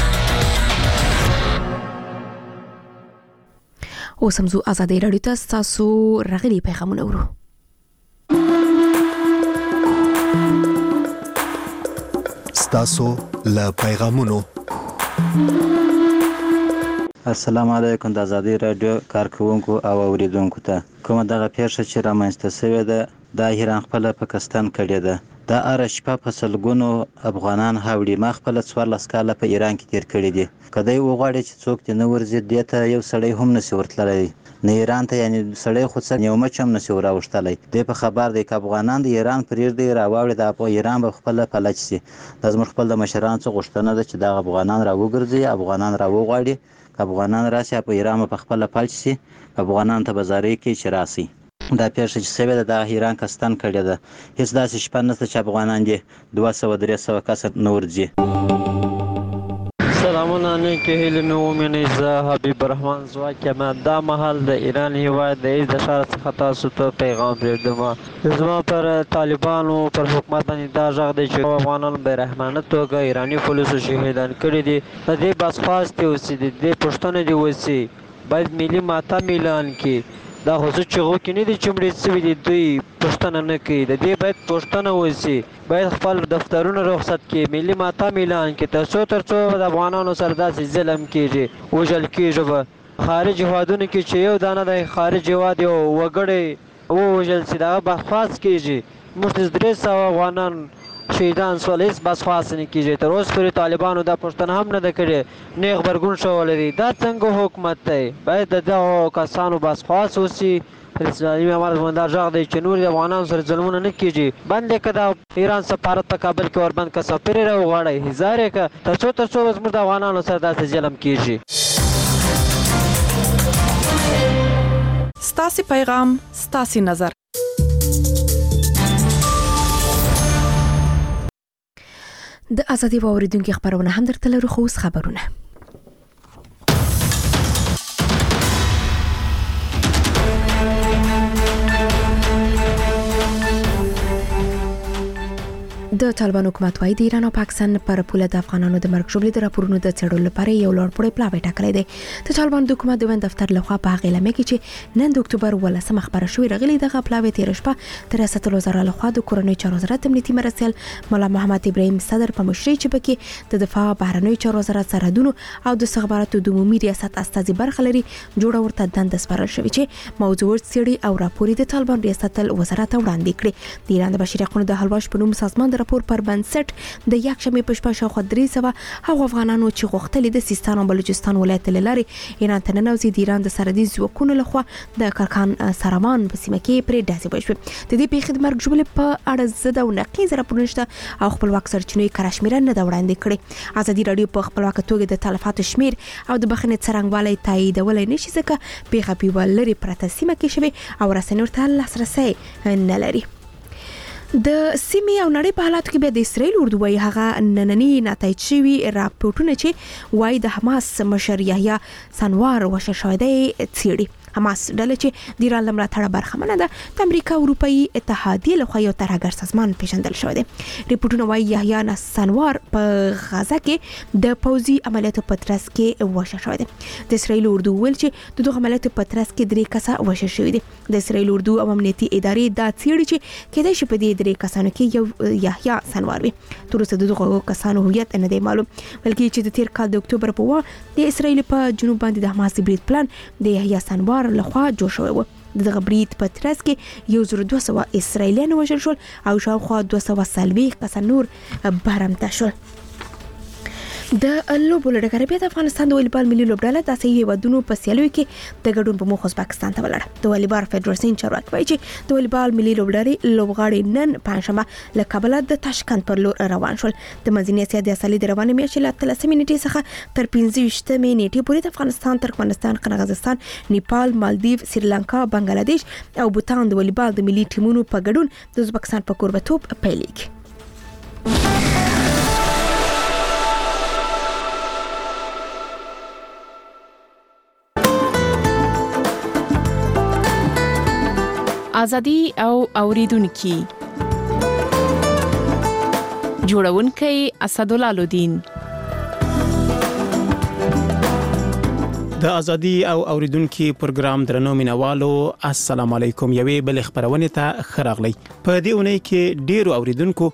اوس هم زو آزادي رادیو ته تاسو راغلي پیغامونه ورو. تاسو له پیغامونو. السلام علیکم. د آزادي رادیو کارکونکو او اوریدونکو ته کومه دغه پیښه چې رامنځته شوې ده د ایران خپل پاکستان کړی ده. دا ارشپا په سلګونو افغانان هاوړي ما خپل 14 کاله په ایران کې تیر کړی دي. کله یو غواړي چې څوک دې نه ورزي دته یو سړی هم نشي ورتللی نه ایران ته، یعنی سړی خو څه یو مچ هم نشي وراوښتلی. دې په خبر دی چې افغانان د ایران پرېږ دی راوړي د ایران په خپل فلج سي. د زموږ خپل د مشران څخه غوښتنه ده چې د افغانان راوګرځي، افغانان راوغواړي، افغانان راشي په ایران په خپل فلج سي، افغانان ته بازاري کې چراسي. دا پیښه چې سوي ده د ایران کستان کړی ده. هیڅ داسې شپه نشته چې افغانان دي 200-300 کس نور دي. سلامونه نیکه هیله مې ومنئ. زه حبیب الرحمن ځواک یم. دا مهال د ایران هیواد د هیڅ د ښار څخه تاسو ته پیغام پرېږدم. زما پر طالبانو پر حکومت باندې دا غږ دی چې افغانان بې رحمانه توګه ایراني پولیسو شهیدان کړي دي. د دې بس خواستې اوسي، د دې پوښتنه دې وسي، باید ملي ماتم اعلان کړي. دا خو څه چغو کې نه دي چې مړي سوي دي، دوی پوښتنه نه کوي. د دې باید پوښتنه وسي، باید خپل دفترونه رخصت کړي، ملي ماتم اعلان کړي، تر څو د افغانانو سره داسې ظلم کېږي، وژل کېږي به. خارج هېوادونو کې چې یو دانه د خارج هېواد یو وګړی ووژل سي د هغه بخواست کېږي. موږ 300 افغانان شهیدان سول، هېڅ بسخواست نه کېږي. تر اوسه پورې طالبانو دا پوښتنه هم نه ده کړې، نه یې غبرګون ښوولی دی. دا څنګه حکومت دی؟ باید د دغو کسانو بسخواست وسي. اسلامي امارت باندې دا غږ دی چې نور د افغانانو سره ظلمونه نه کېږي. بند یې که د ایران سفارت په کابل کې وربند که سفیر یې راوغواړئ، هزار یې که تر څو زموږ د افغانانو سره داسې ظلم کېږي. ستاسې پیغام ستاسې نظر. د آزادي واوریدونکو خبرونه هم درته لرو. خو اوس خبرونه. د طالبان حکومت وايي د ایران او پاکستان پر پوله د افغانانو د مرګ ژوبلې د راپورونو د څېړلو لپاره یو لوړ پوړی پلاوی ټاکلی دی. د طالبان د حکومت د وین دفتر لخوا په هغه اعلامیه کې چې نن د اکتوبر 18 خبره شوې راغلي دغه پلاوی تیر شپه د ریاست الوزرا لخوا د کورنۍ چارو وزارت امنیتي مرستیال مولا محمد ابراهیم صدر په مشرۍ چې پکې د دفاع بهرنیو چارو وزارت سرحدونو او د استخباراتو د عمومي ریاست استازي برخه لري جوړه ورته دنده سپارل شوې چې موضوع څېړي او راپور د طالبان ریاست الوزرا ته وړاندې کړي. د ایران د بشري حقوقو د حلواش په نوم سازمان د راپور پر بنسټ د یکشنبه په شپه شاوخوا 300 هغه افغانانو چې غوښتل د سیستان او بلوچستان ولایت لارې ایران ته ننوځي د ایران د سرحدي ځواکونو لخوا د کرکان سرامان په سیمه کې پرې ډزې وشوې. د دې پیښې د مرګ ژوبلې په اړه زده او نقیض راپورونه شته او خپلواک سرچینو یې کشمیر نه دا وړاندې کړي. ازادي رادیو په خپلواک توګه د تلفاتو شمیر او د بخښنې څرنګوالی تاییدولای نشي ځکه پیښه په ولري پرته سیمه کې شوی او رسنیو ته لاسرسي نه لري. د سیمې او نړۍ په حالاتو کې به د اسرائیل اردو وایي هغه نننی نتایج شوي راپورټونه چې وایي د حماس مشر یحیی سنوار وشل شوی دی څېړي. حماس ډله چې د ایران لمړه برخمنه ده د امریکا اروپאי اتحادیه لخوا یو ترهګر سازمان پیژندل شوی دی. ریپورتونه وایي یحیی سنوار په غزه کې د پوځي عملیاتو په ترڅ کې وشل شوی دی. د اسرائیل اردو ویل چې د دغه عملیاتو په ترڅ کې 3 کسه وشل شوی دي. د اسرائیل اردو او امنیتي ادارې دا څېړي چې کله چې په دې 3 کسانو کې یو یحیی سنوار وي. تر اوسه دغه کسانو هویت نه دی معلوم، بلکې چې د تیر کال د اکتوبر په وخت د اسرائیل په جنوب باندې د حماس برید پلان د یحیی سنوار لخوا جوړ شوی و. دغه برید په ترڅ کې 1200 اسرائیلیان وژل شول او شاوخوا 240 کسان نور برمته شول. د لوبو لړګر بیا د افغانستان د والیبال ملي لوبډله د اسیایي هیوادونو په سیالیو کې د ګډون په موخه ازبکستان ته ولاړه. د والیبال فدراسیون چارواکي وایي چې د والیبال ملي لوبغاړي نن پنځمه له کابل د تاشکند پر لور روان شول. د منځنۍ اسیا د اصلي د روانې میاشتې له 13 نیټې څخه تر 15 نیټې پورې د افغانستان، ترکمنستان، قزاقستان، نیپال، مالدیو، سریلانکا، بنگلاديش او بوتان د والیبال د ملي ټیمونو په ګډون د ازبکستان په کوربتوب پیلېږي. ازادي او اوریدونکو جوړونکي اسدالله لودین. د ازادي او اوریدونکو پروګرام درنو مینوالو السلام علیکم. یوې بل خبرونه ته خراغلی. په دې اونۍ کې ډیرو اوریدونکو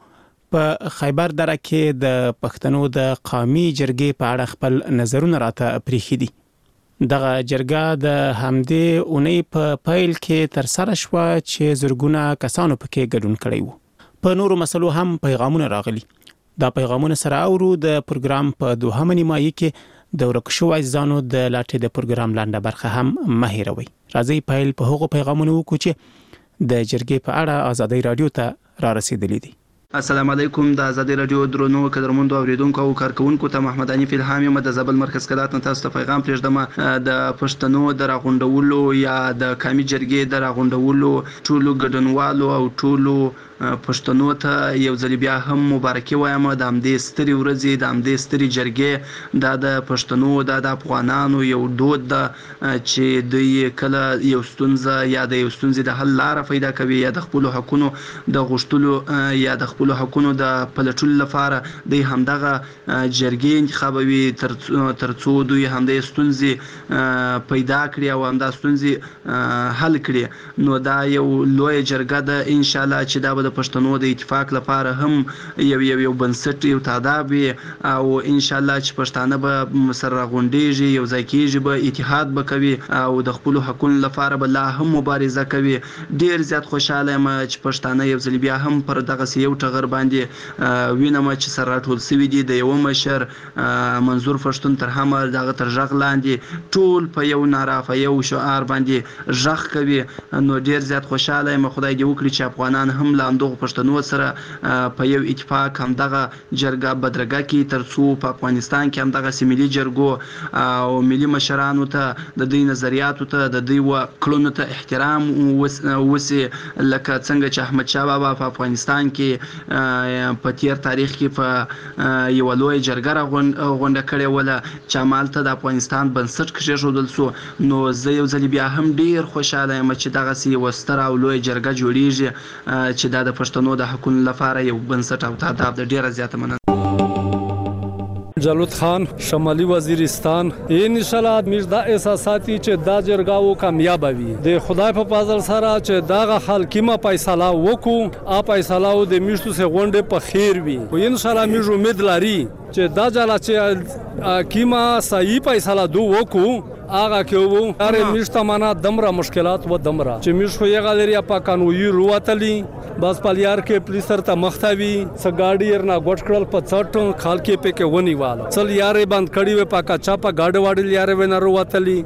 په خیبر دره کې د پښتنو د قومي جرګې په اړه خپل نظرونه راته پریښي دي. دغه جرګه د همدې اونۍ په پیل کې تر سره شو چې زرګونه کسانو پکې ګډون کړي وو. په نورو مسلو هم پیغامونه راغلي. دا پیغامونه سره اورو د پروګرام په دوهمه نیمایي کې د ورک شوو عزیزانو د لاټې د پروګرام لاندې برخه هم مهیروي. راځي پیل په هغو پیغامونو وکړو چې د جرګې په اړه ازادي رادیو ته را رسیدلي دي. السلام علیکم. د ازادي رادیو درنو قدرمنو اوریدونکو او کارکونکو ته محمد انیف الهام یم د زابل مرکز کلات تاسو ته پیغام پرېږدم. د پښتنو د راغونډولو یا د قومي جرګې د راغونډولو ټولو ګډونوالو او ټولو پښتنو ته یو ځل بیا هم مبارکي وایم. د همدې ستړي ورځې د همدې ستړي جرګې د پښتنو د افغانانو یو دود ده چې دوی کله یو ستونزه یا د یو ستونزې د حل لاره پیدا کوي یا د خپل حقونو د غوښتلو یا د خپل حقونو د پلټلو لپاره د همدغه جرګې انتخابوي ترڅو دوی همدې ستونزې پیدا کړي او همدا ستونزې حل کړي. نو دا یو لوی جرګه ده ان شاء الله چې دا به د پښتنو د اتفاق لپاره هم یو بنسټ یو تاداب وي او ان شاء الله چې پښتانه به سره غونډېږي یو ځای کېږي به اتحاد به کوي او د خپل حقونو لپاره به لا هم مبارزه کوي. ډیر زیات خوشاله یم چې پښتانه یو ځل بیا هم پر دغه یو ټغر باندې وینم چې سره ټول سوي دي د یو مشر منظور پښتون تر همه دغه تر ژغ لاندې ټول په یو ناره په یو شعار باندې ژغ کوي. نو ډیر زیات خوشاله یم. خدای دې وکړي چې افغانان هم له همدغو پښتنو سره په یو اتفاق همدغه جرګه بدرګه کې ترڅو په افغانستان کې همدغه ملي جرګو او ملي مشرانو ته د دوی نظریاتو ته د دوی کړنو ته احترام وسي لکه څنګه چې احمد شاه بابا په افغانستان کې په تیر تاریخ کې په یو لوی جرګه غونډه کړې وله چې مالته د افغانستان بنسټ کېښودل شو. نو زه یو ځل بیا هم ډیر خوشاله یم چې دغسې یوه ستره او لوی جرګه جوړیږي چې دا د پښتنو د حقونو لپاره یو بنسټ او تهداب د ډیره زیاته مننه. جلود خان شمالي وزیرستان ان شاء الله موږ دا احساساتي چې دا جرګه کامیاب وي د خدای په فضل سره چې دا حکیمه فیصله وکړو ا فیصله د میشتو سه غونډه په خیر وي او ان شاء الله موږ امید لري چې دا ځل چې حکیمه صحیح فیصله وکړو هغه کې وو اره میشته معنا دمره مشکلات و دمره چې میش خو یې غالریا په قانوني رواتلی بس پالیار کې پولیسر ته مختوي سګاډي ورنا غټ کړل په څټ خال کې په کې ونی واله چل یارې بند کړي و پاکا چاپا گاډ واډل یارې ونه رواتلی.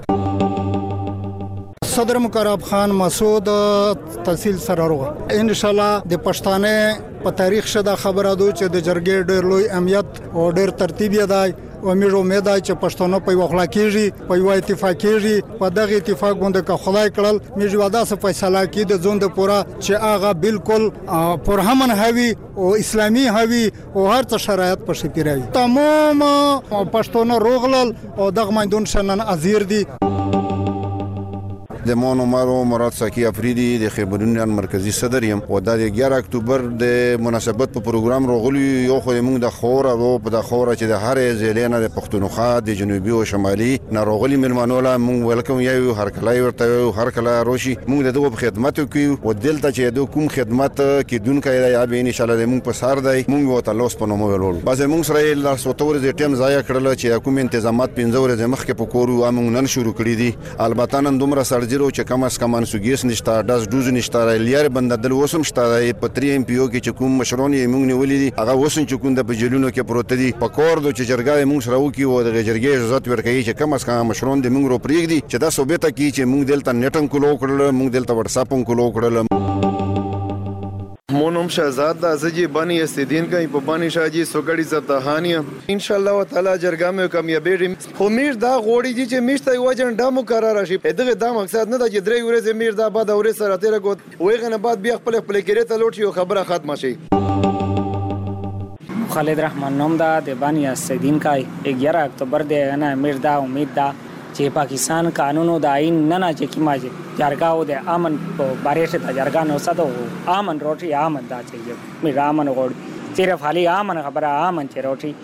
صدر مقرب خان مسعود تحصیل سرارغه ان شاء الله د پښتانه په تاریخ شدا خبره دو چې د جرګې ډېر لوی اهمیت او ډېر ترتیب یې دی او موږ امید ده چې پښتانه په وخلا کېږي په یو اتفاق کېږي په دغه اتفاق باندې که خدای کړل موږ واده سره فیصله کړي د ژوند پورا چې هغه بالکل پرهمن هوي او اسلامي هوي او هر څه شرایط په شپیروي تمام پښتانه روغلل او دغه میدان شنن ازیر دي. د مون عمرو مراد ساکی افریدی د خبرونیان مرکزی صدر یم او د 11 اکتوبر د مناسبت په پروګرام راغلی یو خو موږ د خور او په د خور چې د هر ځلینه د پښتونخوا د جنوبي او شمالي ناروغلی ملمنو لا موږ ولکم یو هر کله ورته هر کله روشي موږ د دوه خدمت کوي او دلته چې د کوم خدمت کې دونکو یا به ان شاء الله موږ په سار دی موږ وته لوس په نومو ولول بس موږ سره لا سوتور د ټیم ضایع کړل چې کوم تنظیمات 15 ورځې مخکې په کورو موږ نن شروع کړی دي البته نن دومره سرجری چې کم از کم انسوګیس نشته داس دوز نشته لیار بنددل وسم شته په 3 ام پی او کې چې کوم مشرون یې موږ نیولې دي هغه وسن چې کوم د بجلونو کې پروت دي په کور د چرګای موږ سره وکي او د جرګې اجازه ورکړي چې کم از کم مشرون د موږ رو پریګ دي چې دا ثابته کی چې موږ دلته نټن کولو کړل موږ دلته واتس اپ کولو کړل. مونم شهزاد د ازجی بانی استدین کای په بانی شاجی سوګړی زتهانیه ان شاء الله تعالی جرګه مې کامیابی خو میر دا غوړی دي چې میشته یو اجنډا مقرره شي دغه دا مقصد نه د درې ورځې میر دا بعد اورې سره تیر کوت وایغه نه بعد بیا خپل کېره ته لوټ یو خبره ختمه شي. خالد رحمان نوم دا د بانی استدین کای 11 اکتوبر د نه میر دا امید دا چې پاکستان قانونو د آئین نه چې کی ماجه جرګاو د امن په باره ته جرګا نو ساتو امن روټي امن دا چې می رامن غوړ صرف حالي امن خبره امن چې روټي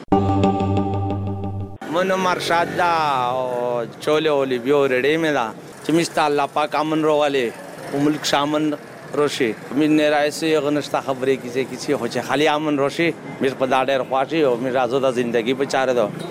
من مرشد دا چوله اولی بیو رډې مې دا چې مست الله پاک امن روواله ملک شامن روشي من نه راځي غنښت خبرې کیږي هو چې خالي امن روشي مې په دا ډېر خواشي او مې راځو د ژوندۍ په چاره دو.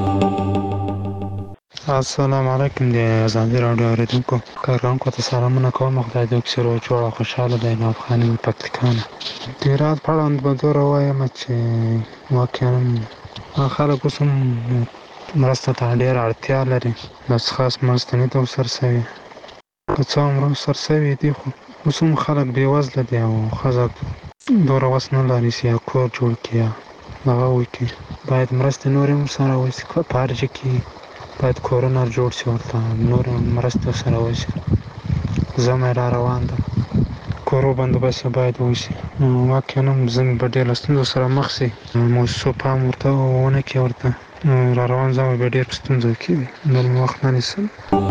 السلام علیکم د ازادي راډیو اوریدونکو کارګرانو ته سلامونه کوم خدای دې اکثر جوړه خوشاله دی نو افغاني پکتیکانه د رات پړاند بدور وایم چې واقعا خلک اوس مرسته ته ډېر اړتیا لري بس خاص مرستنې ته ورسوي که څه هم ورسوي دي خو اوس هم خلک بېوزله دي او ښځه دومره وس نه لري چې یا کور جوړ کړي هغه وکړي باید مرستې نورې هم سره وشي په هر ځای کې باید کورونه جوړ شي ورته نور مرسته سره وشي زموږ را روان ده کورو بندوبست باید وشي واقعا هم زموږ په ډېرو ستونزو سره مخ شي موسسو پام ورته ونه کړي ورته را روان زموږ په ډېرو ستونزو کې وي نور مې وخت نه نیسم.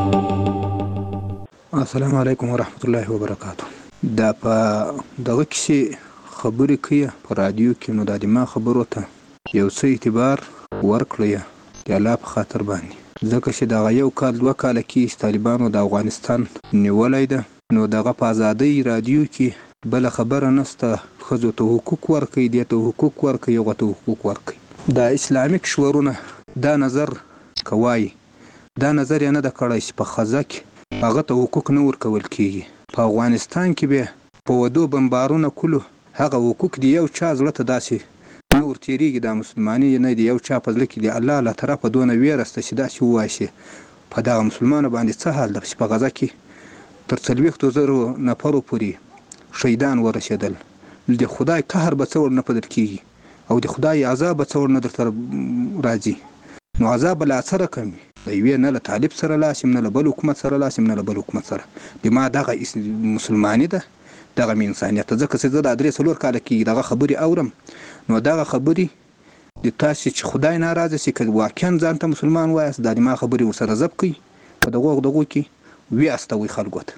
السلام علیکم ورحمت الله وبرکاته دا په دغه کښې خبرې کوي په رادیو کې نو دا د ما خبرو ته یو څه اعتبار ورکړئ د الله په خاطر باندې ځکه چې دغه یو کال 2 کاله کې طالبانو د افغانستان نیولی ده نو دغه په ازادۍ رادیو کې بله خبره نشته ښځو ته حقوق ورکوي دې ته حقوق ورکوي هغو ته حقوق ورکوي دا اسلامي کشورونه دا نظر کوایي دا نظر یې نه ده کړی چې په ښځه کې هغه ته حقوق نه ورکول کېږي په افغانستان کې بیا په ودو بمبارونه کولو هغه حقوق د یو چا زړه ته داسې نه ورتېرېږي دا مسلماني نه د یو چا په زړه کې د الله له طرفه دونه ویره شته چې داسې ووایي په دغه مسلمانو باندې څه حال ده چې په غزه کې تر 40,000 نفرو پورې شهیدان ورسېدل د خدای قهر به څه ورنه پدر کېږي او د خدای عذاب به څه ورنه درته راځي نو عذاب به لا څه رقم وي د یوې نه له طالب سره لاس یم نه له بل حکومت سره لاس یم نه له بل حکومت سره د ما دغه مسلماني ده دغه مې انسانیت ځکه چې زه د 3-4 کاله کې دغه خبرې اورم نو دغه خبرې د تاسو چې خدای ناراضه شي که واقعا ځان ته مسلمان وایاست د ما خبرې ورسره ضبط کړئ په دغو کې وی استوي خلکو ته.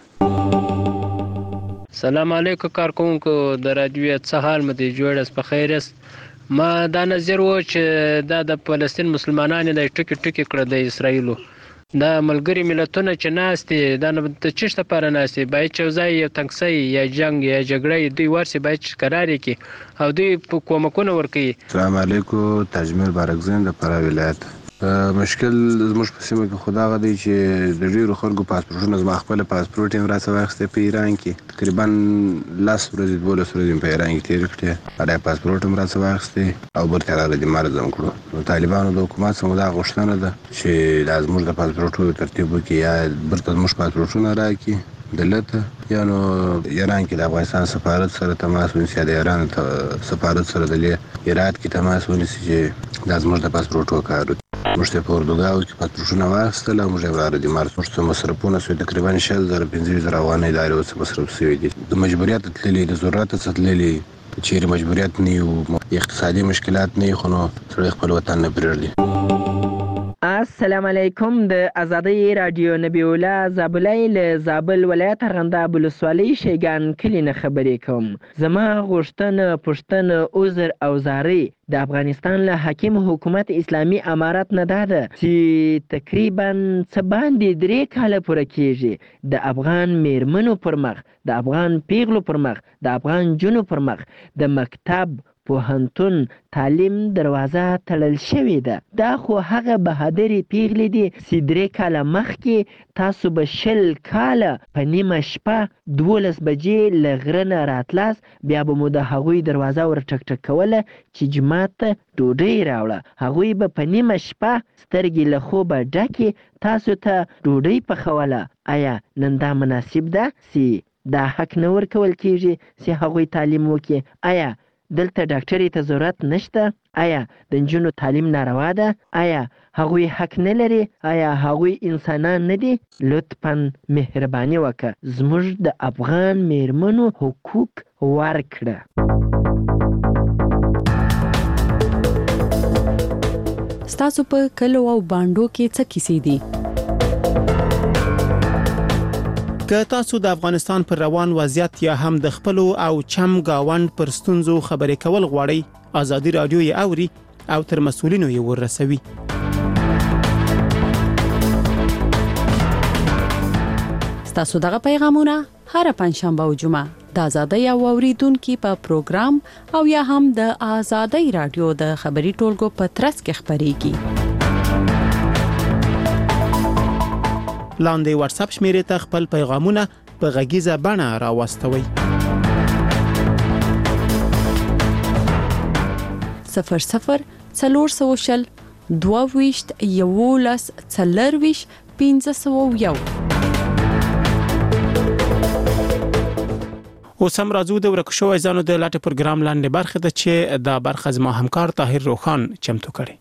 سلام علیکم کارکونکو د رادیو څه حال مې جوړس په خیر است. ما دا نظر و چې دا د فلسطین مسلمانانو د ټکی کړه د اسرایلو دا ملګری ملتونه چې ناستي دا د چشته لپاره ناستي باید چې ځای یو تنګسي یا جنگ یا جګړه دوی ورسي باید قرار کړي او دوی کومکونه ورکړي. السلام علیکم تجمیل بارکزین د فرا ولایت. مشکل زموږ په سیمه کې خدا غدي چې د ډیرو خلکو پاسپورټونه زما خپل پاسپورټ یې راڅه واخیسته په ایران کې تقریبا 10 ورځې 12 ورځې په ایران کې تیر کړې دا پاسپورټ هم راڅه واخیسته او برته راځي مرزم کړو. طالبانو د حکومت څخه دا غوښتنه ده چې لازم موږ د پاسپورټو ترتیب وکړي یا برته موږ پاسپورټونه راکړي دلته یا نو ایران کې د افغانستان سفارت سره تماس ونیسي د ایران سفارت سره د ایران کې تماس ونیسي چې د زموږ د پاسپورټو کار موږ ته په اردوګاو کې پاسپورټونه واخیستل او موږ یې راوړل مارس موږ مصرفونه سو تقریبا 6,000 افغانۍ ادارې اوس مصرف شوي دي د مجبوریت تللي د ضرورت تللي چیرې مجبوریت نه یو اقتصادي مشکلات نه خو نو سره خپل وطن نه پرېږدي. السلام علیکم د آزادۍ رادیو نبی الله زابلای له زابل ولایت ارغنداب ولسوالۍ شیګان کلی نه خبرې کوم. زما غوښتنه پوښتنه عذر او زاری د افغانستان له حاکم حکومت اسلامی امارت نه ده چې تقریبا څه باندې 3 کاله پوره کیږي د افغان میرمنو پر مخ د افغان پیغلو پر مخ د افغان جنو پر مخ د مکتب پوهنتون تعلیم دروازه تړل شوې ده. دا خو هغه بهادرې پیغلې دي چې 3 کاله مخکې تاسو به 20 کاله په نیمه شپه 12 بجې له غره نه راتلاست بیا به مو د هغوی دروازه ور ټک ټک کوله چې جماعت ته ډوډۍ راوړه. هغوی به په نیمه شپه سترګې له خوبه ډکې تاسو ته ډوډۍ پخوله. آیا نن دا مناسب ده چې دا حق نه ورکول کیږي چې هغوی تعلیم وکړي؟ آیا دلته ډاکټري ته ضرورت نشته؟ آیا د نجونو تعلیم ناروا ده؟ آیا هغوی حق نه لري؟ آیا هغوی انسانان نه دي؟ لطفا مهرباني وکړه زموږ د افغان میرمنو حقوق ورکړه. ستاسو په کلو او باندو کې څه کیسې دي؟ که تاسو د افغانستان پر روان وضعیت یا هم د خپل او چم گاوند پر ستونزو خبرې کول غواړئ آزادي رادیو یې اوري او تر مسؤلینو یې ورسوي. ستاسو دغه پیغامونه هر پنځشنبه او جمعه د آزادۍ او اوریدونکو په پروګرام او یا هم د آزادۍ رادیو د خبري ټولګو په ترڅ کې خبريږي. لاندې واتس اپ شمیرې ته خپل پیغامونه په غږیزه بڼه راوستوئ. 00 400 22 11 40 501. اوس هم راځو د ورکشو ځانو د لاټ پروګرام لاندې برخه ده چې دا برخه زما همکار طاهر روخان چمتو کړي.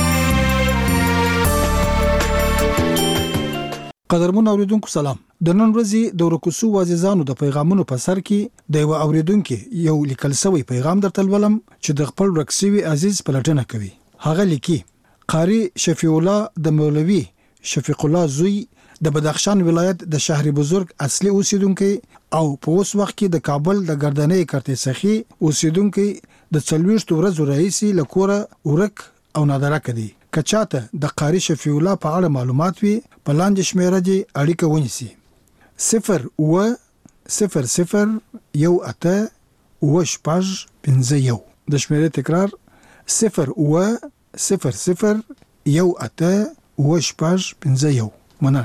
قدرمن اوریدونکو سلام. د نن ورځې د ورکوسو وازیزانو د پیغامونو په سر کې د یو اوریدونکو یو لیکل شوی پیغام درته ولم چې د خپل رکسوي عزیز پلټنه کوي. هغه لیکي قاری شفیع الله د مولوی شفیق الله زوی د بدخشان ولایت د شهر بزرگ اصلي اوسیدونکو او په اوس وخت کې د کابل د ګردنۍ کرته سخي اوسیدونکو د 40 ورځې رئیسي لکوره ورک او نادره کړي. کچاته د قاری شفیع الله په اړه معلومات وي په لاندې شمیره دي اړیکه ونیسي 0 و 00 یو اته و شپږ 51. د شمیره تکرار 0 و 00 یو اته و شپږ 51. مننه.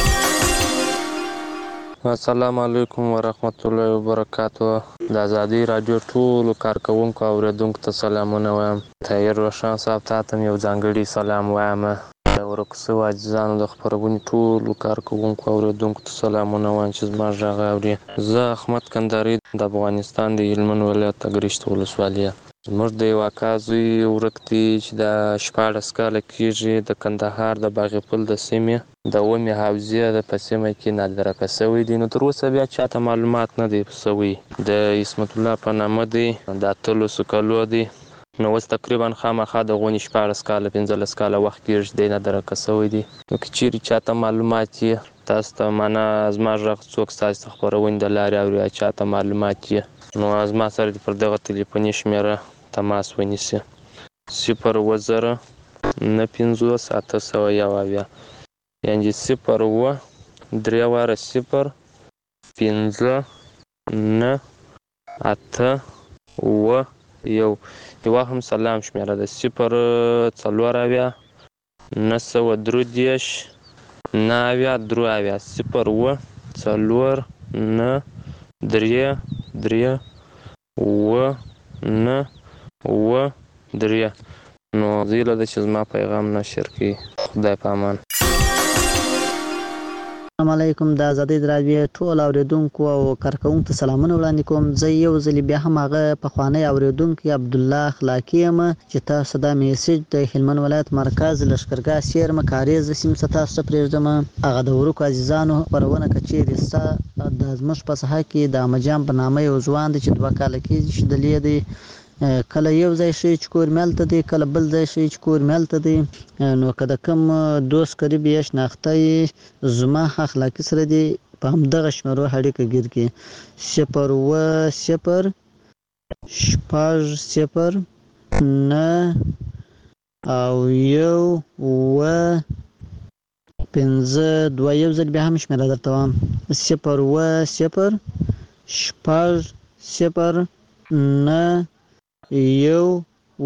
السلام علیکم ورحمت الله وبرکاتہ. د آزادۍ رادیو ټول کارکونکو او اوریدونکو ته سلامونه وایم. طاهر روشن صاحب ته یو ځانګړي سلام وایم. د ورکوسو عزیزانو د خبرونې ټول کارکونکو او اوریدونکو ته سلامونه وایم چې زما غږ اوري. زه احمد کندهاري د افغانستان د هلمند ولایت اګریشت ولسوالۍ زموږ د یو اکا زوی ورک دی چې دا 14 کاله کېږي د کندهار د باغ پل د سیمې د اومې حوزې د په سیمه کې نادرکه شوی دی. نو تر اوسه بیا چاته معلومات نه دی شوی. د عصمت الله په نامه دی، د 18 کالو دی. نو اوس تقریبا خامخا د غونې 14 کاله 15 کاله وخت کېږي چې دی نادرکه شوی دی. نو که چیرې چاته معلومات یې تاسو ته معنا زما غږ څوک ستاسو د خپرونې د لارې اوري چاته معلومات یې نو زما سره دې پر دغه تلیفوني شمېره تماس ونیسي 0 950 801 یعنې 0 3 واره 0 5 9 8 1 یوه هم سلام شمېره ده 0 4 9 9 3 0 4 9 3 3 9 3 نو زیله ده چې زما پیغام نشر کړي. خدای په امان. السلام علیکم. د آزادۍ راډیو ټول اوریدونکو او کارکوونکو ته سلامونه وړاندې کوم. زه یو ځل بیا هم هغه پخوانی اوریدونکی عبدالله اخلاقی یم چې تاسو دا میسج د هلمند ولایت مرکز لښکرګاه سیرمه کاریز سیمې څخه تاسو ته پرېږدم. هغه د ورکو عزیزانو خپرونه که چیرې ستا د زموږ په ساحه کې د احمدجان په نامه یو ځوان دی چې 2 کاله کېږي چې دلې دی، کله یو ځای شي چې کور ملته دی، کله بل ځای شي چې کور ملته دی. نو که د کوم دوست قریب یا شناخته یې زما اخلاقي سره دی په همدغه شمېرو اړیکه ګیر کړي 0 0 9 او 1 5 2 یو ځل بیا هم شمېره درته وایم 0 0 9 1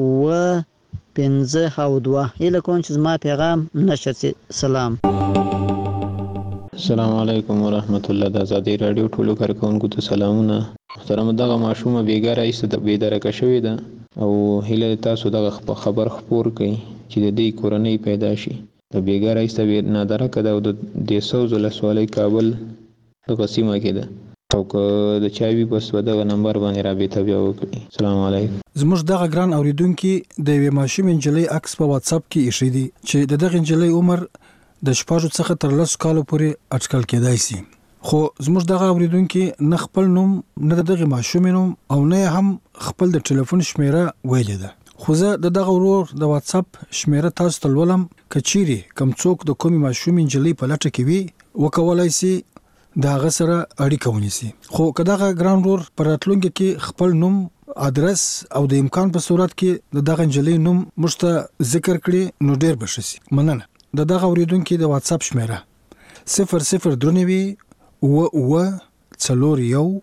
5 او 2 هیله کوم چې زما پیغام نشر شي. سلام. السلام علیکم ورحمت الله. د آزادۍ راډیو ټولو کارکوونکو ته سلامونه. محترم دغه ماشومه بیګاره ایسته د بیدارکه شوې ده او هیله تاسو دغه خبر خپور کړئ چې د دې کورنۍ پیدا شي. د بیګاره ایسته نادرکه ده او د 200 ولسوالۍ کابل دغه سیمه کې ده او که د چاوي بس دغه نمبر باندې رابطه بیا وکړي. السلام علیکم. زموږ دغه ګران اوریدونکو د یوې ماشومې نجلۍ عکس په واتس اپ کې ایښی دی چې د دغه نجلۍ عمر د 14 څخه تر 10 کالو پورې اټکل کېدای شي. خو زموږ دغه اوریدونکو نه خپل نوم نه دغه ماشومې نوم او نه هم خپل د ټلیفون شمیره ویلې ده. خو زه دغه ورور د واتس اپ شمیره تاسو ته ولولم. کچيري کم څوک د کومې ماشومې نجلۍ په لټه کې وي وکولای شي دا هغه سره اړیکه ونیسي. خو کداغه ګران ورور پر راتلونکي کې خپل نوم ادرس او د امکان په صورت کې دغه نجلۍ نوم مشته ذکر کړي نو ډیر بشي. مننه. دغه اوریدونکو د واتس اپ شمیره 003 و 4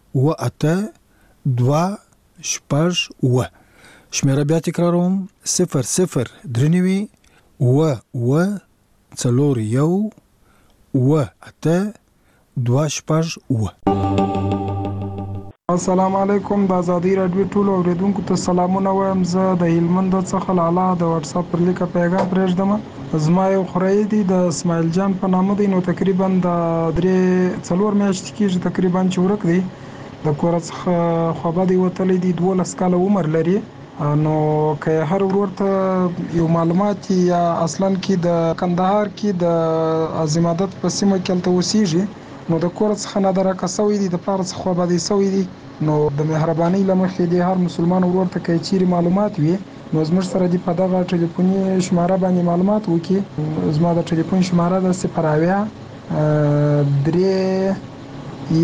2 شپږ و شمیره بیا تکراروم 003 و 4 و 2 شپږ و. السلام علیکم. د آزادۍ راډیو ټولو اوریدونکو ته سلامونه وایم. زه د هلمند څخه لاله د واتس اپ پر لیکه پیغام پرېږدم. زما یو خوری دی د اسماعیل جان په نامه دی. نو تقریبا د 3-4 میاشتې کېږي تقریبا چې ورک دی. د کور څخه خوابه دی وتلی دی. 12 کاله عمر لري. نو که هر ورور ته یو معلومات یا اصلا کې د کندهار کې د عظیمادت په سیمه کې هلته اوسیږي نو د کور څخه نادرکه شوی دی، د پلار څخه خوابدی شوی دی. نو د مهربانۍ له مخې د هر مسلمان ورور ته که چیرې معلومات وي نو زموږ سره دې په دغه ټلیفوني شماره باندې معلومات وکړي. زما د ټلیفون شماره ده 0 3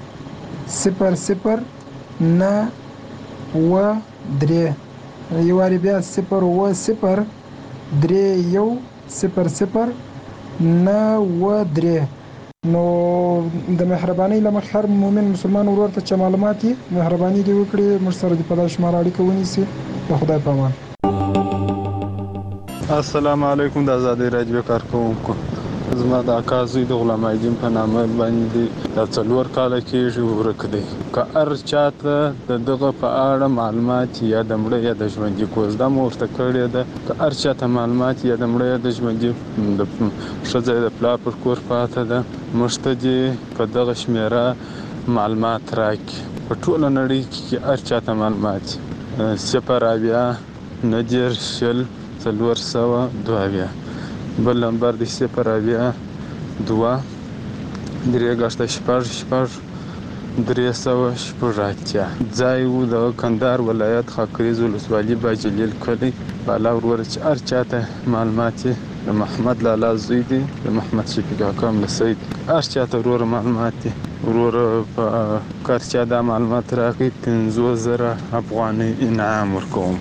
1 0 9 و 3 یو واری بیا 0 و 0 3 1 0 0 9 و 3. نو د مهربانۍ له مخې هر مؤمن مسلمان ورور ته چې معلومات یې مهرباني دې وکړي موږ سره دې په دغه شماره اړیکه ونیسي. د خدای په امان. السلام علیکم. د آزادۍ راډیو کارکوونکو زما د اکا زوی د غلام ایدین په نامه باندې د 4 کاله کېږي ورک دی. که هر چاته دغه په اړه معلومات یا د مړه یا د ژوندي کوزده مو ورته کړې ده که هر چاته معلومات یا د مړه یا د ژوندي د ښځه د پلار پر کور پاته ده موږ ته دې په دغه شمیره معلومات راکړي. په ټوله نړۍ کې هر چاته معلومات 0 90 شل 422. بل نمبر دی 0 2 3 300 ځای وو د کندهار ولایت خاکریز ولسوالي باجلیل کلی بالا ورور چې هر چاته معلومات د محمد لالا زوی دی د محمد شفیق حکم لسید هر چاته ورور معلومات دی ورور په کارچا دا معلومات راکې 15000 افغانۍ انعام ورکوم.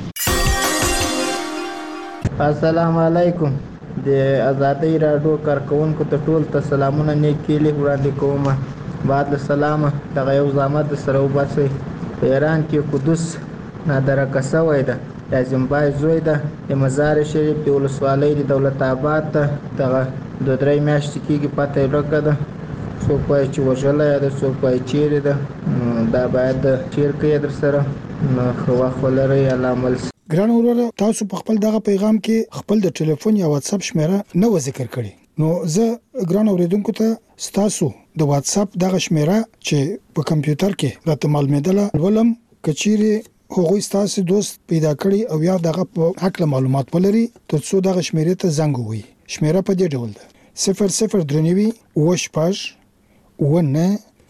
السلام علیکم. د آزادۍ راډیو کارکونکو ته ټول ته سلامونه نیکې وړاندې کوم. بعد السلام دغه یو زحمت سره وباسئ. په ایران کې قدس نادرکه شوی ده د زیمبای زوی ده د مزار شریف د ولسوالۍ د دولت آباد ته دغه 2-3 میاشتې کېږي پته یې ورکه ده. څوک وایي چې وژلی ده څوک وایي چیرې ده دا باید شیر کړئ در سره نو ښه وخت ولرئ. الله عمل ګران وروره تاسو په خپل دغه پیغام کې خپل د ټلیفون یا واتس اپ شمیره نه و ذکر کړی نو زه ګران اوریدونکو ته ستاسو د واتس اپ دغه شمیره چې په کمپیوټر کې راته معلومېدله ولم کچيري هغوی ستاسو دوست پیدا کړی او یا دغه په حق معلومات ولري ترڅو دغه شمیره ته زنګ ووهي. شمیره په دې ډول ده 0039 وشپاش ونه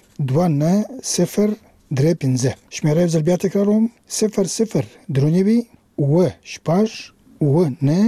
2903 شمیره یو ځل بیا تکراروم 0039 وشپاش ونه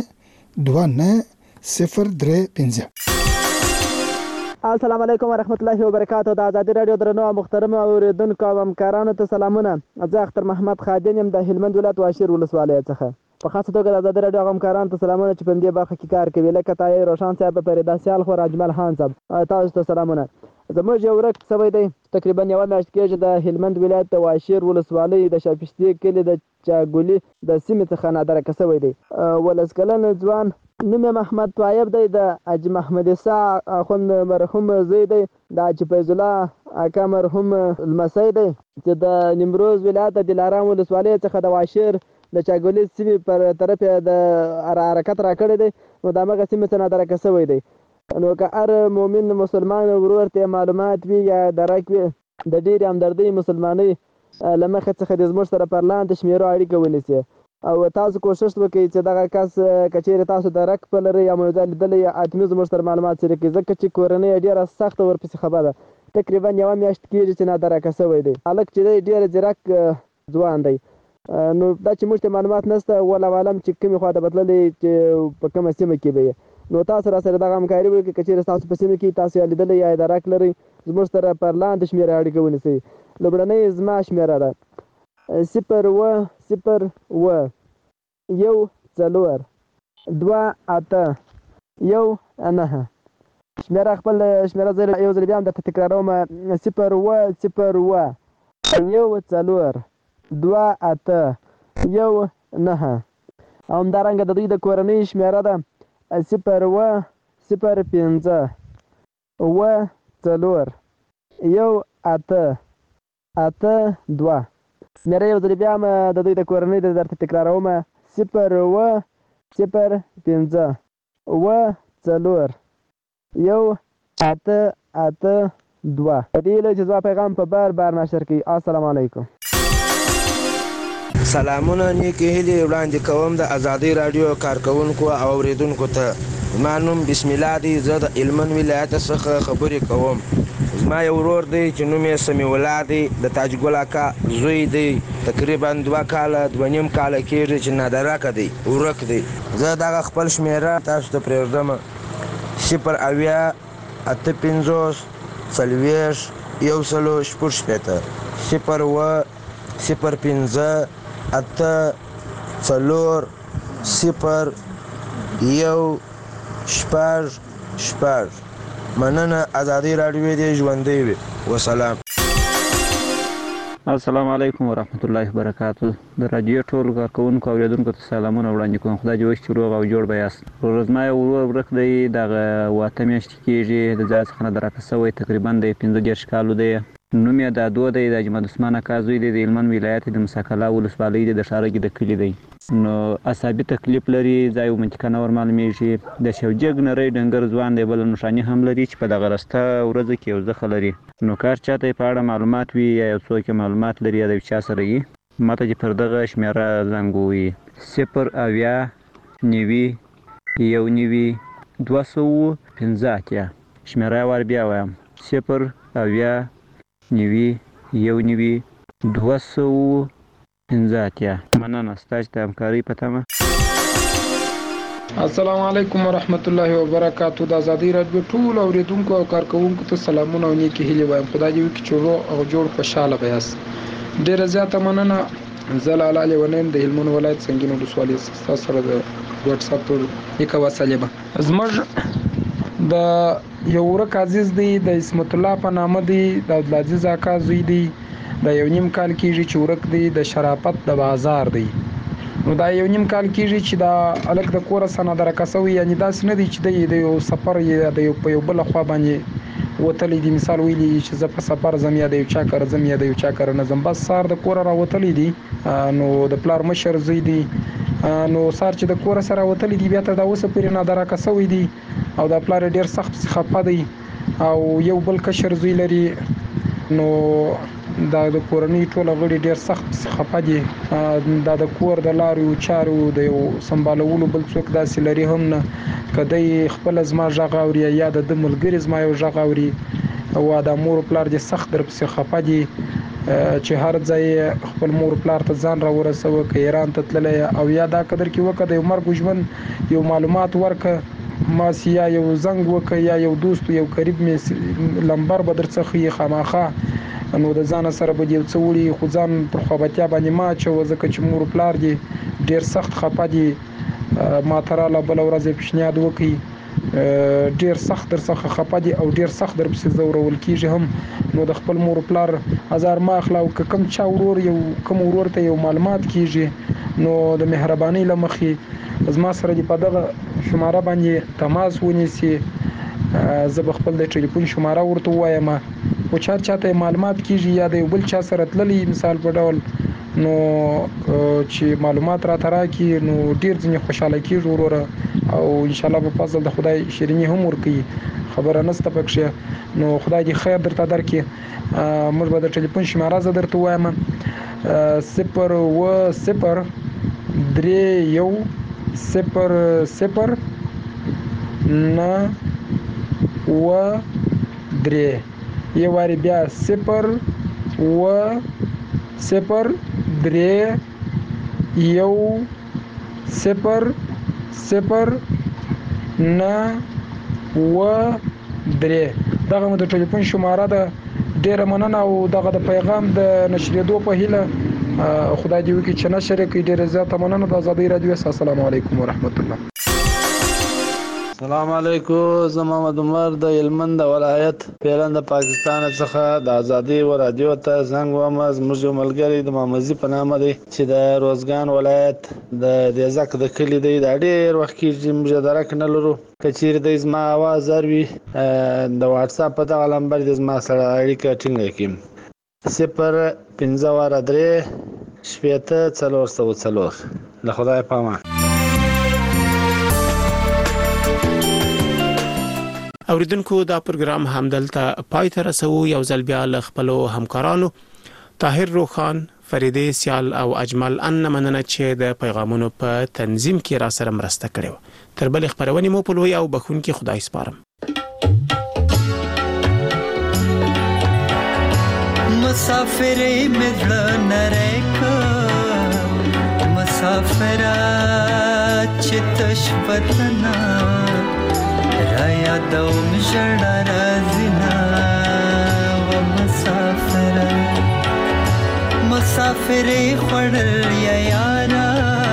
2903. السلام علیکم ورحمت الله وبرکاتہ. د آزادۍ رادیو درنو محترم اوریدونکو او همکارانو ته سلامونه. زه اختر محمد خادم یم د هلمند ولایت واشیر ولسوالۍ څخه. په خاصه توګه د آزادۍ رادیو همکارانو ته سلامونه چې په دې برخه کې کار کوي لکه طاهر روشن صاحب، فریدا سیال خو اجمل خان صاحب، تاسو ته سلامونه. زموږ یو ورک سوی دی تقریبا یو میاشت کېږي د هلمند ولایت د واشیر ولسوالۍ د شاپشتي کلي د چاګولي د سیمې څخه نادرکه سوی دی. ولس کلن ځوان نوم محمد طایب دی د حاجي محمد عیسی اخوند مرحوم زوی دی د حاجي فیض الله اکا مرحوم لمسی دی چې د نیمروز ولایت د دلارام ولسوالۍ څخه د واشیر د چاګولي سیمې پر طرف د حرکت راکړی دی نو د هغه سیمې څخه نادرکه سوی دی. نو که هر مؤمن مسلمان ورور ته معلومات وي یا درک وي د ډېرې همدردۍ مسلمانۍ له مخې څخه د زموږ سره پر لاندې شمیرو اړیکه ونیسي او تاسو کوشش وکړئ چې دغه کس که چیرې تاسو درک په لرئ یا موضوع لیدلی یا حتمي زموږ سره معلومات شریک کړئ ځکه چې کورنۍ ډېره سخته ورپسې خبره ده. تقریبا یوه میاشت کېږي چې نادرکه شوی دی. هلک چې دی ډېر ځیرک ځوان دی. نو دا چې موږ ته معلومات نشته والله عالم چې کومې خوا ته بدللی چې په کومه سیمه کې به نو تاسو را سره دغه همکاري وکړئ. که چیرې تاسو په سیمه کې تاسو یې لیدلی یا درک لرئ زموږ سره پر لاندې شمېره اړیکه ونیسئ. لومړنۍ زما شمېره ده 010 1 4 2 8 1 9. شمېره خپل شمېره زه یو ځل بیا هم درته تکراروم 010 1 4 2 8 1 9. او همدارنګه د دوی د کورنۍ شمېره ده 0 0 5 4 1 8 8 2. شمېره یو ځل بیا هم د دوی د کورنۍ د درته تکراروم 0 0 5 4 1 8 8 2. په دې هیله چې زما پیغام په بار نشر کړئ. السلام علیکم. سلامونه نیکې هیلې وړاندې کوم د آزادۍ راډیو کارکونکو او اوریدونکو ته. زما نوم بسم الله دی. زه د هلمند ولایت څخه خبرې کوم. زما یو ورور دی چې نوم یې سمیع الله دی د تاج ګل اکا زوی دی. تقریبا 2 کاله 2.5 کاله کېږي چې نادرکه دی ورک دی. زه دغه خپل شمېره تاسو ته پرېږدم 0 8 50 40 160 0 0 5 8 4 0 1 6. مننه. آزادۍ راډیو دې ژوندۍ وي. وسلام. السلام علیکم ورحمت الله وبرکاتہ. د رادیو ټول کارکونکو او اوریدونکو ته سلامونه وړاندې کوم. خدای دې وکړي چې روغ او جوړ به یاست. ورځما یو ورور ورک دی دغه 8 میاشتې کېږي د ځای څخه نادرکه شوی. تقریبا د 15 کالو دی. نوم یې د دو دی د اجمل عثمان اکا زوی دی د هلمند ولایت د مساکلا ولسوالۍ د شارګي د کلي دی. نو اعصابي تکلیف لري ځای منطقه نه ور معلومیږي. د شوجګ نری ډنګر ځوان دی. بل نښانې هم لري چې په دغه راسته ورځ کې یو ځخه لري. نو کار چاته په اړه معلومات وي یا یو څوک معلومات لري یا د چا سره یې ماته چې پر دغه شمیره زنګ ووهي 09019 شمیره وار بیا وایم 09019 مننه ستاسو د همکارۍ په تمه. السلام علیکم ورحمت الله وبرکاتو. د ازادي رادیو ټول اوریدونکو او کارکونکو ته سلامونه او نیکی هیلې وایم. خدای دې وکړي چې ورو او جوړ خوشاله بیاست. ډیره زیاته مننه. زلاله لیونیم د هلمند ولایت سنگین ولسوالۍ تاسو سره د واتس اپ پر یک وسیله زموږ د یو ورک عزیز دی د اسمت الله په نامه دی د عبدالعزیز اکا زوی دی د یو نیم کال کېږي چې ورک دی د شرافت د بازار دی. نو دا یو نیم کال کېږي چې دا الګ د کور سره درکاسوي یعنی دا سن دی چې د یو سفر یا د یو په یو بل خوا باندې وتلې دي. مثال ویلي چې زه په سفر زم یا د یو چا کار زم یا د یو چا کار نه زم بس سار د کور را وتلې دي. نو د پلار مشر زوی دی نو سار چې د کور سره وتلې دي بیا ته دا اوسه پرې نه درکاسوي دي او د پلار ډیر سخت خپه دی او یو بل کشر زوی لري. نو دا د کورنۍ ټول غړي ډیر سخت خپه دي. دا د کور د لارو چارو د یو سمبالولو بل څوک داسې لري هم نه کدی خپل زما ژغ اوري یا د ملګری زما یو ژغ اوري او د مور پلار دې سخت در پسې خپه دي چې هر ځای خپل مور پلار ته ځان را ورسوه که ایران ته تللی او یا دا قدر کې وکړه د یو مرګ ژوند یو معلومات ورکړه ماس یا یو زنګ وکړه یا یو دوست یو قریب می لمبر به درڅخه یې خامخا نو د ځان سره به یو څه وړي خو ځان پر خوابتیا باندې ما چې ځکه چې مور پلار دي ډیر سخت خپه دي. ما تراله بل ورځ پیشنهاد وکړي ډیر سخت در څخه خپه دي او ډیر سخت در پسې زورول کیږي هم. نو د خپل مور پلار هزار ما اخلاو کم چا ورور یو کم ورور ته یو معلومات کیږي نو د مهرباني لمخې زما سره دی په دغه شماره باندې تماس ونیسي. زه به خپل د ټلیفون شماره ورته وایم او چاته معلومات کیږي یا د بل چا سره تللی مثال په ډول نو چې معلومات را تراکي نو ډیر ځنې خوشاله کیږي وروره او ان شاء الله په فضل د خدای شیرینی هم ورکي خبره نسته پکښه. نو خدای دې خیر درته درکړي. موږ به د ټلیفون شماره زه درته وایم 0103090 یو واری بیا 0103090 دغه مو د ټلیفون شماره ده. ډیره مننه او دغه د پیغام د نشریدو په هیله خدای دې وکړي چې نشر کړي. ډیره زیاته مننه د ازادي رادیو. السلام علیکم ورحمت الله. السلام علیکم. زه محمد عمر د هلمند ولایت پیلن د پاکستان څخه د ازادي رادیو ته زنګ وم. زموږ یو ملګری د محمد په نامه دی چې د روزګان ولایت د دیزک د کلی دی. دا ډیر وخت کې موږ درک نه لرو کچیر د زما आवाज اروي د واتس اپ په دغه نمبر د زما سره اړیکه ټینګه کړم 053 له خدای پامه. اوریدونکو دا پروګرام همدلته پای ته رسو. یو ځل بیا له خپلو همکارانو طاهر روخان، فریدې سیال او اجمل ان مننه چې د پیغامونو په تنظیم کې را سره مرسته کړې. تر بل خبرونه مو په لوی او بخونکي خدای سپارم. مسافرې مزړه نریکا مسافرا چې تشبتنا رایا دوم ژړا رازینا و مسافرې خړل یا یارا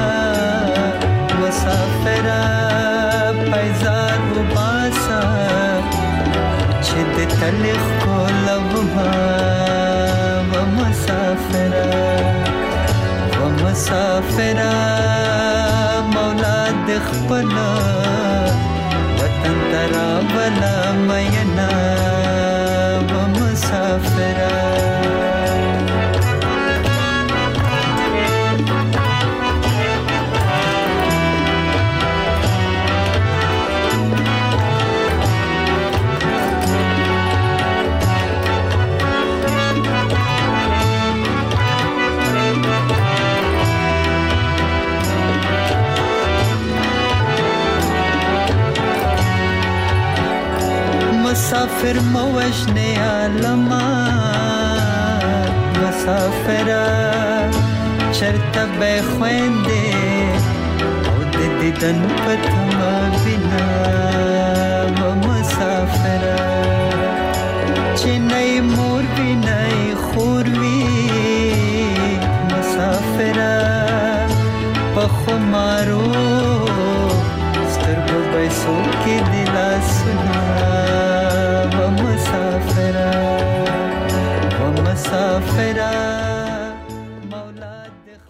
مسافرا پایزار وباسا چې د تلخ کولبما و مسافرا مولا د خپل وطن ترا بلا مینا و مسافرا. مسافر موجنه عالما مسافره چرته به خويندې او د دیدن پتما بنا و مسافره چې نه مور بنا خور وی مسافره په خمارو سترګو پیسو کې دلا سنا و مسافره